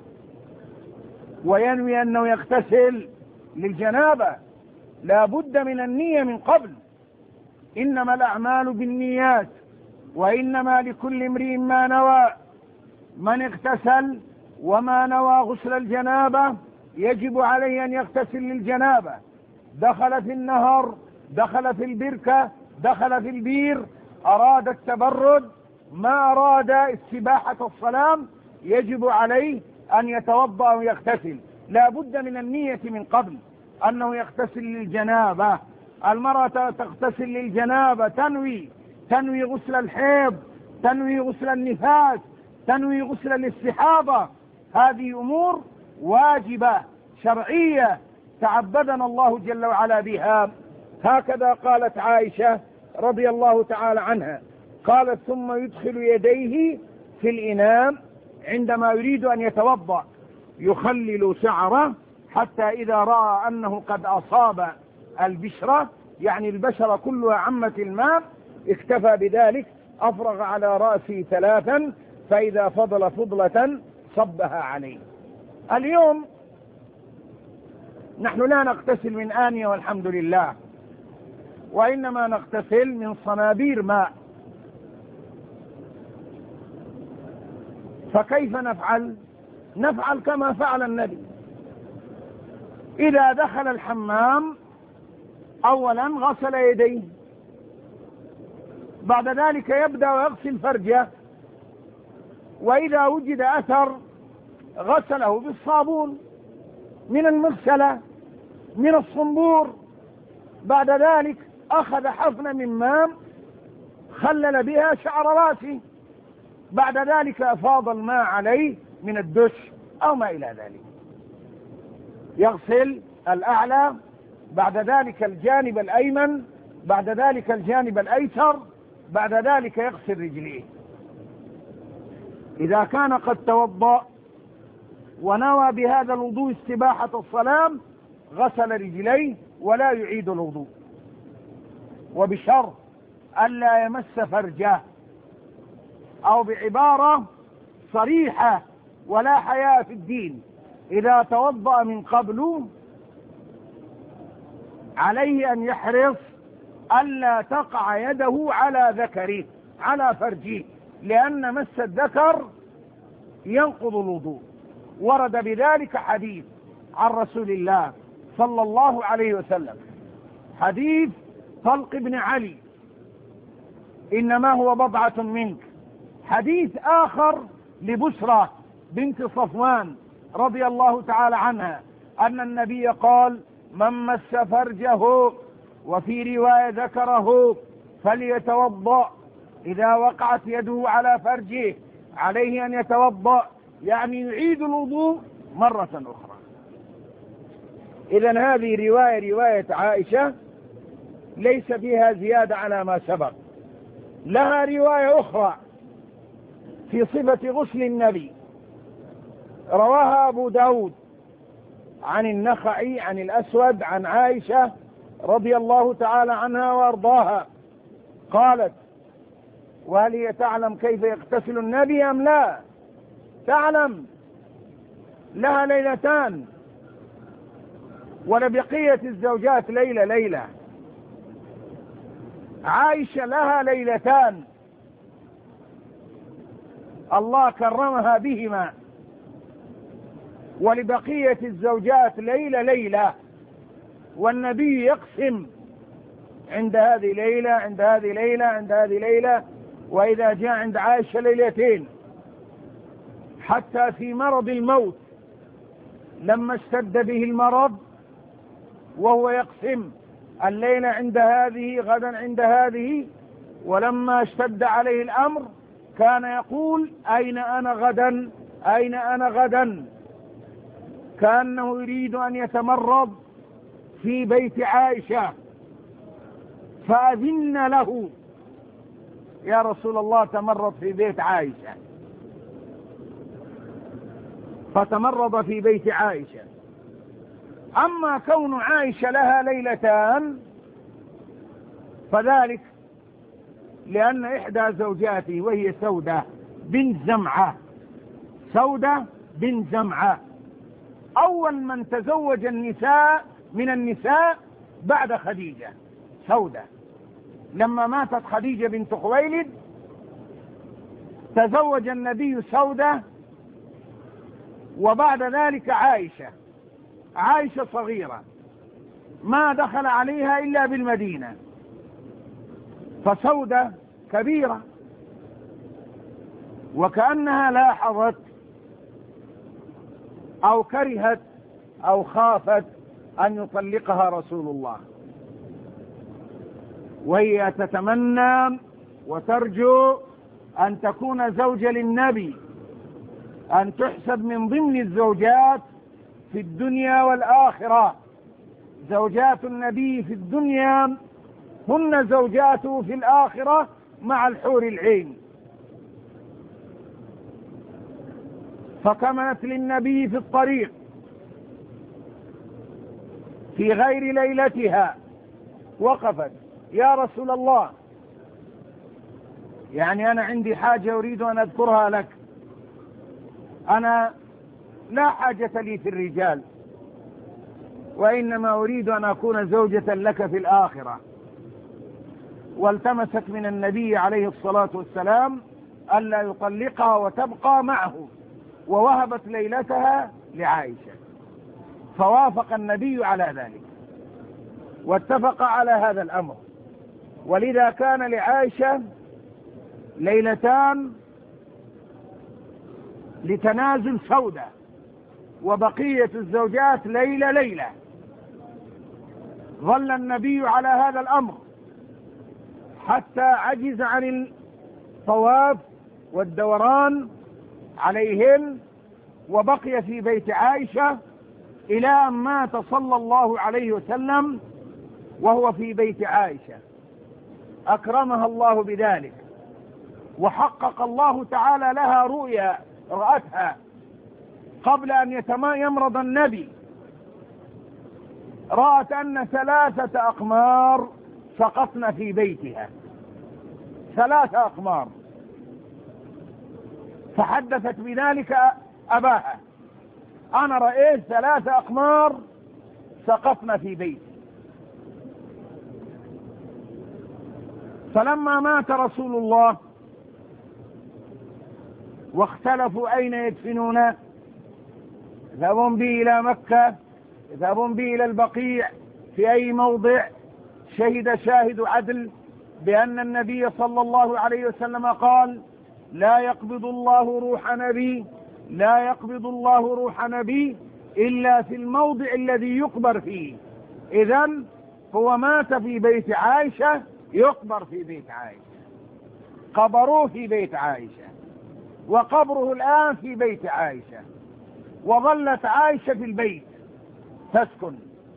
Speaker 1: وينوي أنه يغتسل للجنابة. لا بد من النية من قبل، إنما الأعمال بالنيات وإنما لكل امرئ ما نوى. من اغتسل وما نوى غسل الجنابة يجب عليه أن يغتسل للجنابة. دخل في النهر، دخل في البركة، دخل في البير، أراد التبرد، ما أراد استباحة الصلاة، يجب عليه أن يتوضأ ويغتسل. لا بد من النية من قبل أنه يغتسل للجنابة. المرأة تغتسل للجنابة تنوي تنوي غسل الحيض، تنوي غسل النفاس، تنوي غسل الاستحاضة. هذه أمور واجبة شرعية تعبدنا الله جل وعلا بها. هكذا قالت عائشة رضي الله تعالى عنها، قالت ثم يدخل يديه في الإناء عندما يريد أن يتوضأ، يخلل شعره حتى إذا رأى أنه قد أصاب البشرة، يعني البشرة كلها عمت الماء، اكتفى بذلك، أفرغ على رأسه ثلاثا، فإذا فضل فضلة صبها عليه. اليوم نحن لا نغتسل من آنية والحمد لله، وإنما نغتسل من صنابير ماء. فكيف نفعل؟ نفعل كما فعل النبي. إذا دخل الحمام أولا غسل يديه بعد ذلك يبدأ ويغسل فرجه، وإذا وجد أثر غسله بالصابون من المغسلة من الصنبور. بعد ذلك أخذ حفنة من ماء خلل بها شعر راسه، بعد ذلك أفاض الماء عليه من الدش أو ما إلى ذلك. يغسل الأعلى، بعد ذلك الجانب الأيمن، بعد ذلك الجانب الأيسر، بعد ذلك يغسل رجليه. إذا كان قد توضأ ونوى بهذا الوضوء استباحة الصلاة غسل رجليه ولا يعيد الوضوء، وبشرط ألا يمس فرجه، أو بعبارة صريحة ولا حياء في الدين: إذا توضأ من قبل عليه أن يحرص ألا تقع يده على ذكره على فرجه، لأن مس الذكر ينقض الوضوء. ورد بذلك حديث عن رسول الله صلى الله عليه وسلم، حديث طلق بن علي: إنما هو بضعة منك. حديث آخر لبشرى بنت صفوان رضي الله تعالى عنها أن النبي قال: من مس فرجه، وفي رواية ذكره، فليتوضأ. إذا وقعت يده على فرجه عليه أن يتوضأ، يعني يعيد الوضوء مرة أخرى. إذن هذه رواية رواية عائشة ليس فيها زيادة على ما سبق. لها رواية أخرى في صفة غسل النبي، رواها أبو داود عن النخعي عن الأسود عن عائشة رضي الله تعالى عنها وأرضاها قالت: وهل هي تعلم كيف يغتسل النبي أم لا؟ تعلم، لها ليلتان، ولبقية الزوجات ليلة ليلة. عائشة لها ليلتان الله كرمها بهما، ولبقية الزوجات ليلة ليلة، والنبي يقسم: عند هذه ليلة، عند هذه ليلة، عند هذه ليلة. وإذا جاء عند عائشة ليلتين، حتى في مرض الموت لما اشتد به المرض وهو يقسم: الليلة عند هذه، غدا عند هذه. ولما اشتد عليه الأمر كان يقول: أين أنا غدا، أين أنا غدا، كأنه يريد أن يتمرض في بيت عائشة. فأذن له: يا رسول الله تمرض في بيت عائشة. فتمرض في بيت عائشة. أما كون عائشة لها ليلتان فذلك لأن إحدى زوجاته وهي سودة بنت زمعة، سودة بنت زمعة أول من تزوج النساء من النساء بعد خديجة، سودة. لما ماتت خديجة بنت خويلد تزوج النبي سودة، وبعد ذلك عائشة. عائشة صغيرة ما دخل عليها إلا بالمدينة، فسودة كبيرة، وكأنها لاحظت أو كرهت أو خافت أن يطلقها رسول الله، وهي تتمنى وترجو أن تكون زوجة للنبي، أن تحسب من ضمن الزوجات في الدنيا والآخرة. زوجات النبي في الدنيا هن زوجاته في الآخرة مع الحور العين. فكمنت للنبي في الطريق في غير ليلتها، وقفت: يا رسول الله، يعني أنا عندي حاجة أريد أن أذكرها لك، أنا لا حاجة لي في الرجال، وإنما أريد أن أكون زوجة لك في الآخرة. والتمست من النبي عليه الصلاة والسلام ألا يطلقها وتبقى معه، ووهبت ليلتها لعائشة. فوافق النبي على ذلك واتفق على هذا الأمر. ولذا كان لعائشة ليلتان لتنازل سودة، وبقية الزوجات ليلة ليلة. ظل النبي على هذا الأمر حتى عجز عن الطواف والدوران عليهن، وبقي في بيت عائشة إلى أن مات صلى الله عليه وسلم وهو في بيت عائشة. أكرمها الله بذلك، وحقق الله تعالى لها رؤيا رأتها قبل أن يمرض النبي. رأت أن ثلاثة أقمار سقطن في بيتها، ثلاثة أقمار، فحدثت بذلك أباها: أنا رأيت ثلاثة أقمار سقطن في بيتي. فلما مات رسول الله واختلفوا أين يدفنونه، يذهبون به إلى مكة، يذهبون به إلى البقيع، في أي موضع، شهد شاهد عدل بأن النبي صلى الله عليه وسلم قال: لا يقبض الله روح نبي لا يقبض الله روح نبي إلا في الموضع الذي يقبر فيه. إذن هو مات في بيت عائشة، يقبر في بيت عائشة، قبروه في بيت عائشة، وقبره الآن في بيت عائشة، وظلت عائشة في البيت تسكن.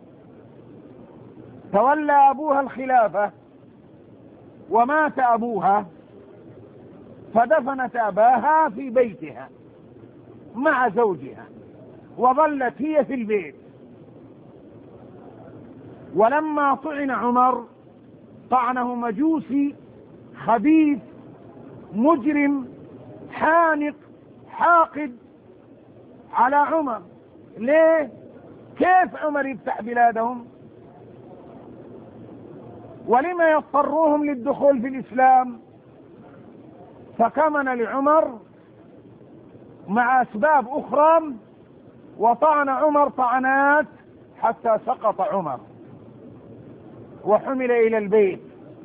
Speaker 1: تولى أبوها الخلافة ومات أبوها، فدفنت أباها في بيتها مع زوجها، وظلت هي في البيت. ولما طعن عمر طعنه مجوسي خبيث مجرم حانق حاقد على عمر. ليه؟ كيف عمر يفتح بلادهم؟ ولما يضطروهم للدخول في الإسلام؟ فكمن لعمر مع أسباب أخرى، وطعن عمر طعنات حتى سقط عمر وحمل إلى البيت.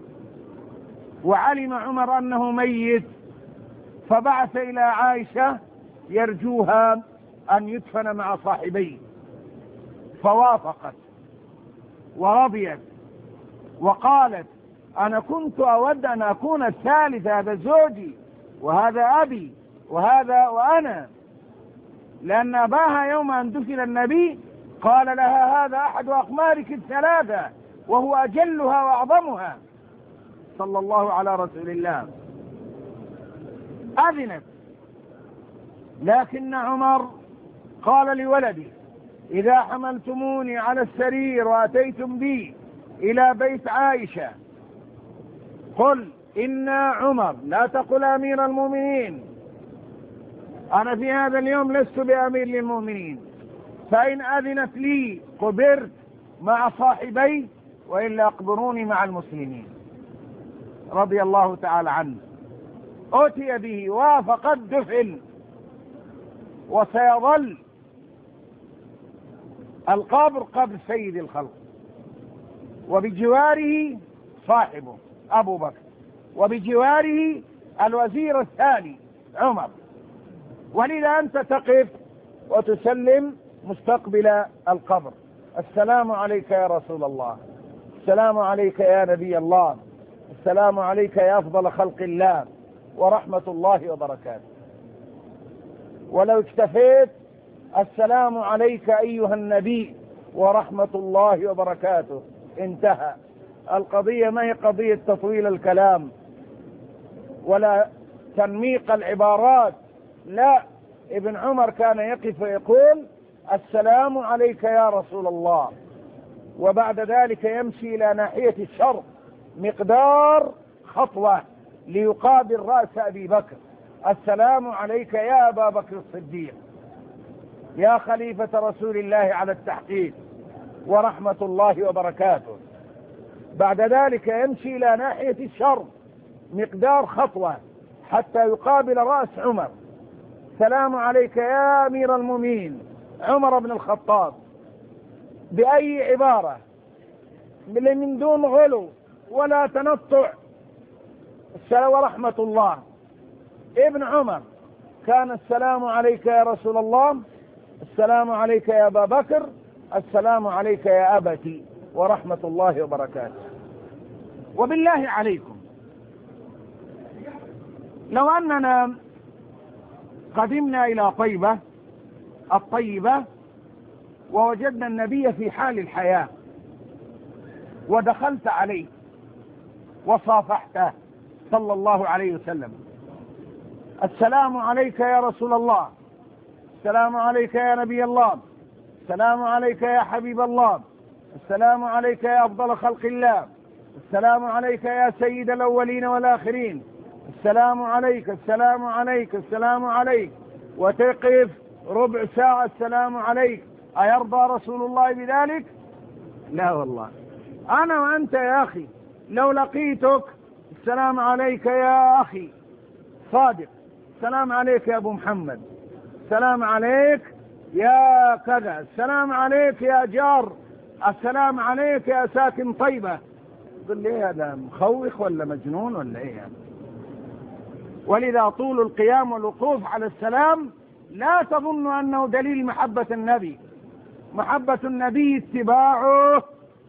Speaker 1: وعلم عمر أنه ميت، فبعث إلى عائشة يرجوها أن يدفن مع صاحبيه، فوافقت ورضيت وقالت: أنا كنت أود أن أكون الثالث، هذا زوجي وهذا أبي وهذا وأنا، لأن أباها يوم أن دفن النبي قال لها: هذا أحد أقمارك الثلاثة وهو أجلها وأعظمها، صلى الله على رسول الله. أذنت، لكن عمر قال لولده: إذا حملتموني على السرير وأتيتم بي إلى بيت عائشة قل إنا عمر، لا تقل أمير المؤمنين، أنا في هذا اليوم لست بأمير للمؤمنين، فإن أذنت لي قبرت مع صاحبي، وإلا أقبروني مع المسلمين. رضي الله تعالى عنه. أتي به وافق الدفن، وسيظل القبر قبر سيد الخلق، وبجواره صاحبه أبو بكر، وبجواره الوزير الثاني عمر. ولذا أنت تقف وتسلم مستقبل القبر: السلام عليك يا رسول الله، السلام عليك يا نبي الله، السلام عليك يا أفضل خلق الله، ورحمة الله وبركاته. ولو اكتفيت: السلام عليك أيها النبي ورحمة الله وبركاته، انتهى. القضية ما هي قضية تطويل الكلام ولا تنميق العبارات، لا. ابن عمر كان يقف ويقول: السلام عليك يا رسول الله، وبعد ذلك يمشي إلى ناحية الشرق مقدار خطوة ليقابل رأس أبي بكر: السلام عليك يا أبا بكر الصديق، يا خليفة رسول الله على التحقيق، ورحمة الله وبركاته. بعد ذلك يمشي إلى ناحية الشرق مقدار خطوة حتى يقابل رأس عمر: السلام عليك يا أمير المؤمنين عمر بن الخطاب، بأي عبارة، من دون غلو ولا تنطع. السلام ورحمة الله. ابن عمر كان السلام عليك يا رسول الله، السلام عليك يا أبا بكر، السلام عليك يا أبتي ورحمة الله وبركاته. وبالله عليكم لو أننا قدمنا إلى طيبة الطيبة ووجدنا النبي في حال الحياة ودخلت عليه وصافحته صلى الله عليه وسلم، السلام عليك يا رسول الله، السلام عليك يا نبي الله، السلام عليك يا حبيب الله، السلام عليك يا أفضل خلق الله، السلام عليك يا سيد الأولين والآخرين، السلام عليك السلام عليك السلام عليك، وتقف ربع ساعة السلام عليك، أيرضى رسول الله بذلك؟ لا والله. أنا وأنت يا أخي لو لقيتك السلام عليك يا أخي صادق، السلام عليك يا أبو محمد، السلام عليك يا كذا، السلام عليك يا جار، السلام عليك يا ساكن طيبة، قل لي هذا مخوخ ولا مجنون ولا ايه يعني؟ ولذا طول القيام والوقوف على السلام لا تظن أنه دليل محبة النبي. محبة النبي اتباعه،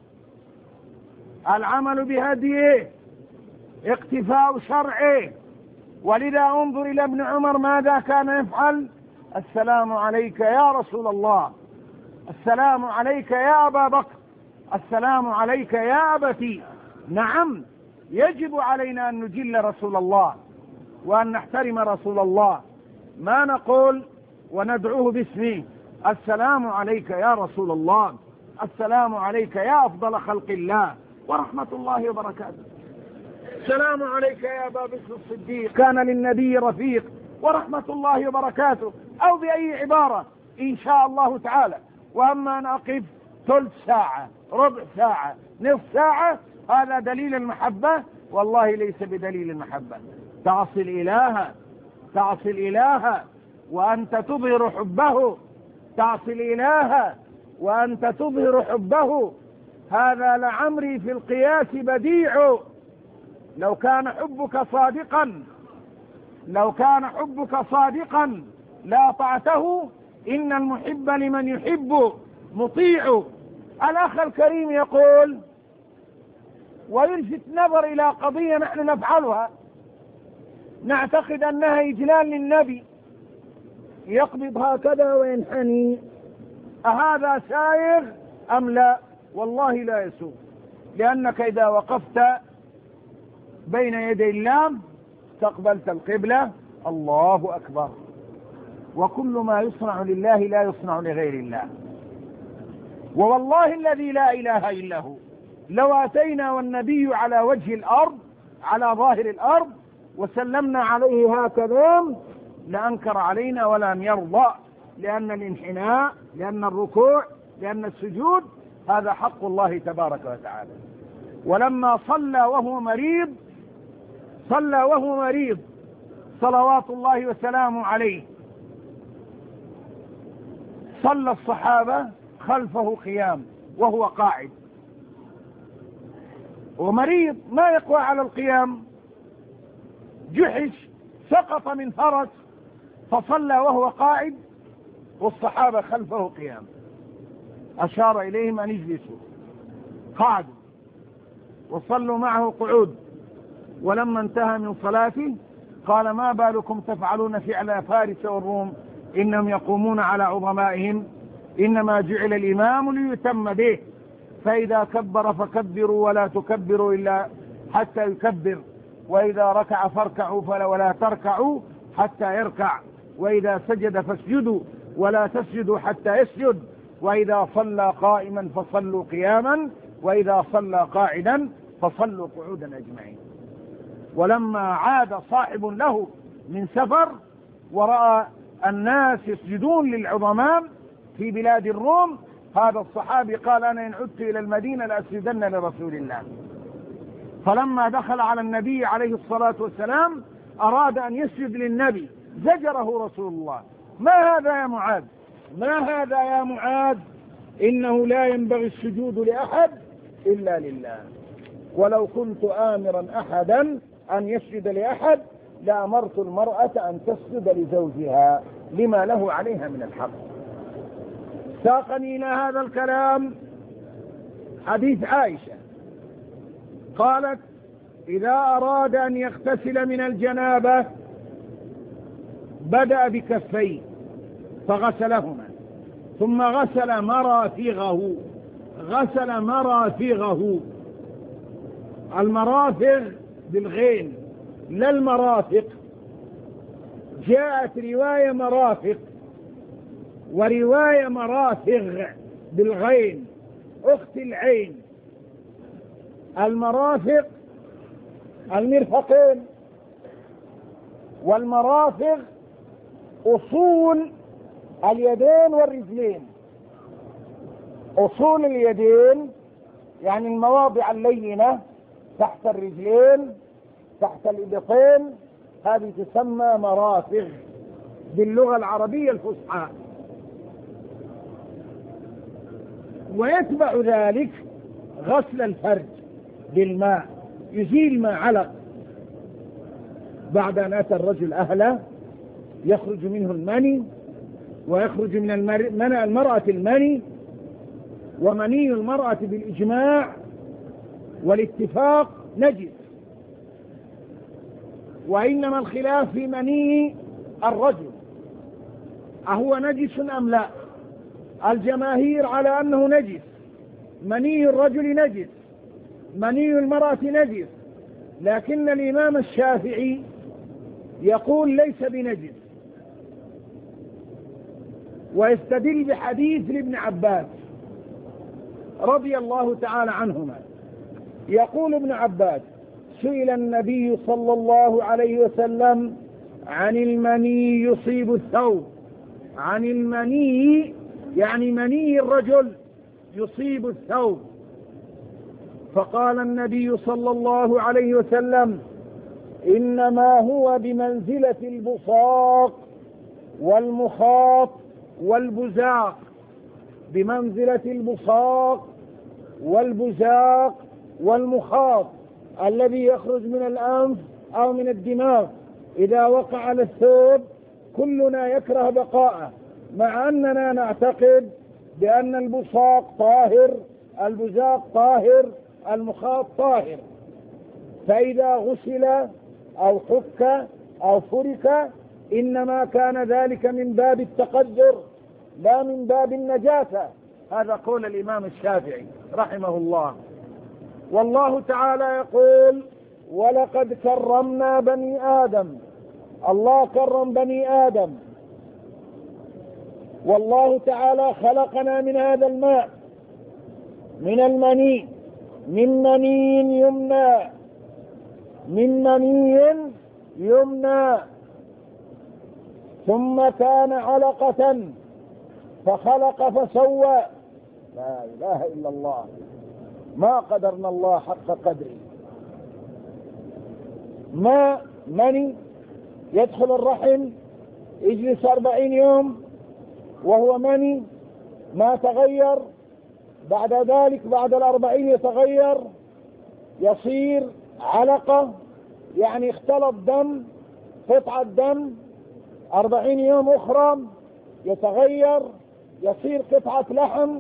Speaker 1: العمل بهديه، اقتفاء شرعه. ولذا انظر إلى ابن عمر ماذا كان يفعل. السلام عليك يا رسول الله، السلام عليك يا أبا بكر، السلام عليك يا أبتي. نعم يجب علينا أن نجل رسول الله وأن نحترم رسول الله، ما نقول وندعوه باسمه السلام عليك يا رسول الله، السلام عليك يا أفضل خلق الله ورحمة الله وبركاته، السلام عليك يا أبا بكر الصديق كان للنبي رفيق ورحمة الله وبركاته، أو بأي عبارة إن شاء الله تعالى. وأما أن أقف ثلث ساعة ربع ساعة نصف ساعة هذا دليل المحبة؟ والله ليس بدليل المحبة. تعصي الإله، تعصي الإله وأنت تظهر حبه، تعصي الإله وأنت تظهر حبه، هذا لعمري في القياس بديع. لو كان حبك صادقا، لو كان حبك صادقا لا طعته، إن المحب لمن يحب مطيع. الأخ الكريم يقول ويلفت نظر إلى قضية نحن نفعلها، نعتقد أنها إجلال للنبي، يقبض هكذا وينحني، أهذا سائغ أم لا؟ والله لا يسوغ، لأنك إذا وقفت بين يدي الله استقبلت القبلة، الله أكبر. وكل ما يصنع لله لا يصنع لغير الله. ووالله الذي لا إله إلا هو لو أتينا والنبي على وجه الأرض على ظاهر الأرض وسلمنا عليه هكذا لأنكر علينا ولم يرضى، لأن الانحناء، لأن الركوع، لأن السجود هذا حق الله تبارك وتعالى. ولما صلى وهو مريض، صلى وهو مريض صلوات الله وسلامه عليه، صلى الصحابة خلفه قيام وهو قاعد، ومريض ما يقوى على القيام، جحش سقط من فرس فصلى وهو قاعد والصحابة خلفه قيام، أشار إليهم أن يجلسوا، قعدوا وصلوا معه قعود. ولما انتهى من صلاته قال ما بالكم تفعلون فعل فارس والروم إنهم يقومون على عظمائهم، إنما جعل الإمام ليتم به، فإذا كبر فكبروا ولا تكبروا إلا حتى يكبر، وإذا ركع فاركعوا فلا ولا تركعوا حتى يركع، وإذا سجد فاسجدوا ولا تسجدوا حتى يسجد، وإذا صلى قائما فصلوا قياما، وإذا صلى قاعدا فصلوا قعودا أجمعين. ولما عاد صاحب له من سفر ورأى الناس يسجدون للعظماء في بلاد الروم، هذا الصحابي قال أنا إن عدت إلى المدينة لأسجدن لرسول الله. فلما دخل على النبي عليه الصلاة والسلام أراد أن يسجد للنبي، زجره رسول الله، ما هذا يا معاذ، ما هذا يا معاذ، إنه لا ينبغي السجود لأحد إلا لله. ولو كنت آمرا أحدا أن يسجد لأحد لأمرت المرأة أن تسجد لزوجها لما له عليها من الحق. ساقني إلى هذا الكلام حديث عائشة قالت: إذا أراد أن يغتسل من الجنابة بدأ بكفيه فغسلهما، ثم غسل مرافغه غسل مرافغه المرافغ بالغين لا المرافق. جاءت رواية مرافق ورواية مرافغ بالغين أخت العين. المرافق المرفقين، والمرافغ أصول اليدين والرجلين. أصول اليدين يعني المواضع اللينة تحت الرجلين تحت الإبطين، هذه تسمى مرافغ باللغة العربية الفصحى. ويتبع ذلك غسل الفرج بالماء، يزيل ما علق بعد أن أتى الرجل أهله، يخرج منه المني ويخرج من المرأة المني، ومني المرأة بالإجماع والاتفاق نجس، وإنما الخلاف في مني الرجل أهو نجس أم لا. الجماهير على أنه نجس، مني الرجل نجس، مني المرأة نجس، لكن الإمام الشافعي يقول ليس بنجس، ويستدل بحديث لابن عباس رضي الله تعالى عنهما. يقول ابن عباس: سئل النبي صلى الله عليه وسلم عن المني يصيب الثوب، عن المني يعني مني الرجل يصيب الثوب، فقال النبي صلى الله عليه وسلم: إنما هو بمنزلة البصاق والمخاط والبزاق، بمنزلة البصاق والبزاق والمخاط الذي يخرج من الأنف أو من الدماغ إذا وقع على الثوب. كلنا يكره بقاءه، مع أننا نعتقد بأن البصاق طاهر، البزاق طاهر، المخاط طاهر. فإذا غسل أو حك أو فرك إنما كان ذلك من باب التقدر لا من باب النجاسة. هذا قول الإمام الشافعي رحمه الله. والله تعالى يقول: ولقد كرمنا بني آدم. الله كرم بني آدم، والله تعالى خلقنا من هذا الماء، من المني، من مني يمنى، من مني يمنى، ثم كان علقة فخلق فسوى. لا إله إلا الله، ما قدرنا الله حق قدره. ما مني يدخل الرحم يجلس أربعين يوم وهو مني ما تغير، بعد ذلك بعد الأربعين يتغير يصير علقة، يعني اختلط دم، قطعة دم، أربعين يوم أخرى يتغير يصير قطعة لحم.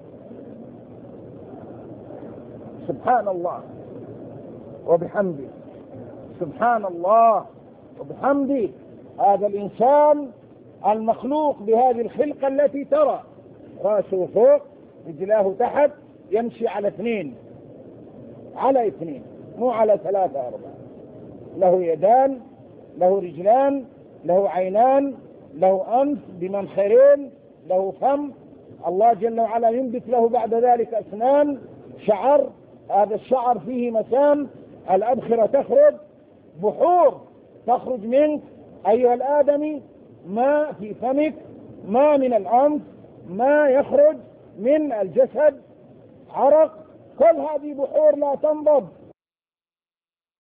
Speaker 1: سبحان الله وبحمده، سبحان الله وبحمده. هذا الإنسان المخلوق بهذه الخلقة التي ترى، رأسه فوق رجلاه تحت، يمشي على اثنين، على اثنين مو على ثلاثة أربعة. له يدان، له رجلان، له عينان، له أنف بمنخرين، له فم، الله جل وعلا ينبت له بعد ذلك أسنان، شعر، هذا الشعر فيه مسام، الأبخرة تخرج، بحور تخرج منك أيها الآدمي، ماء في فمك، ماء من الأنف، ما يخرج من الجسد، عرق، كل هذه بحور لا تنضب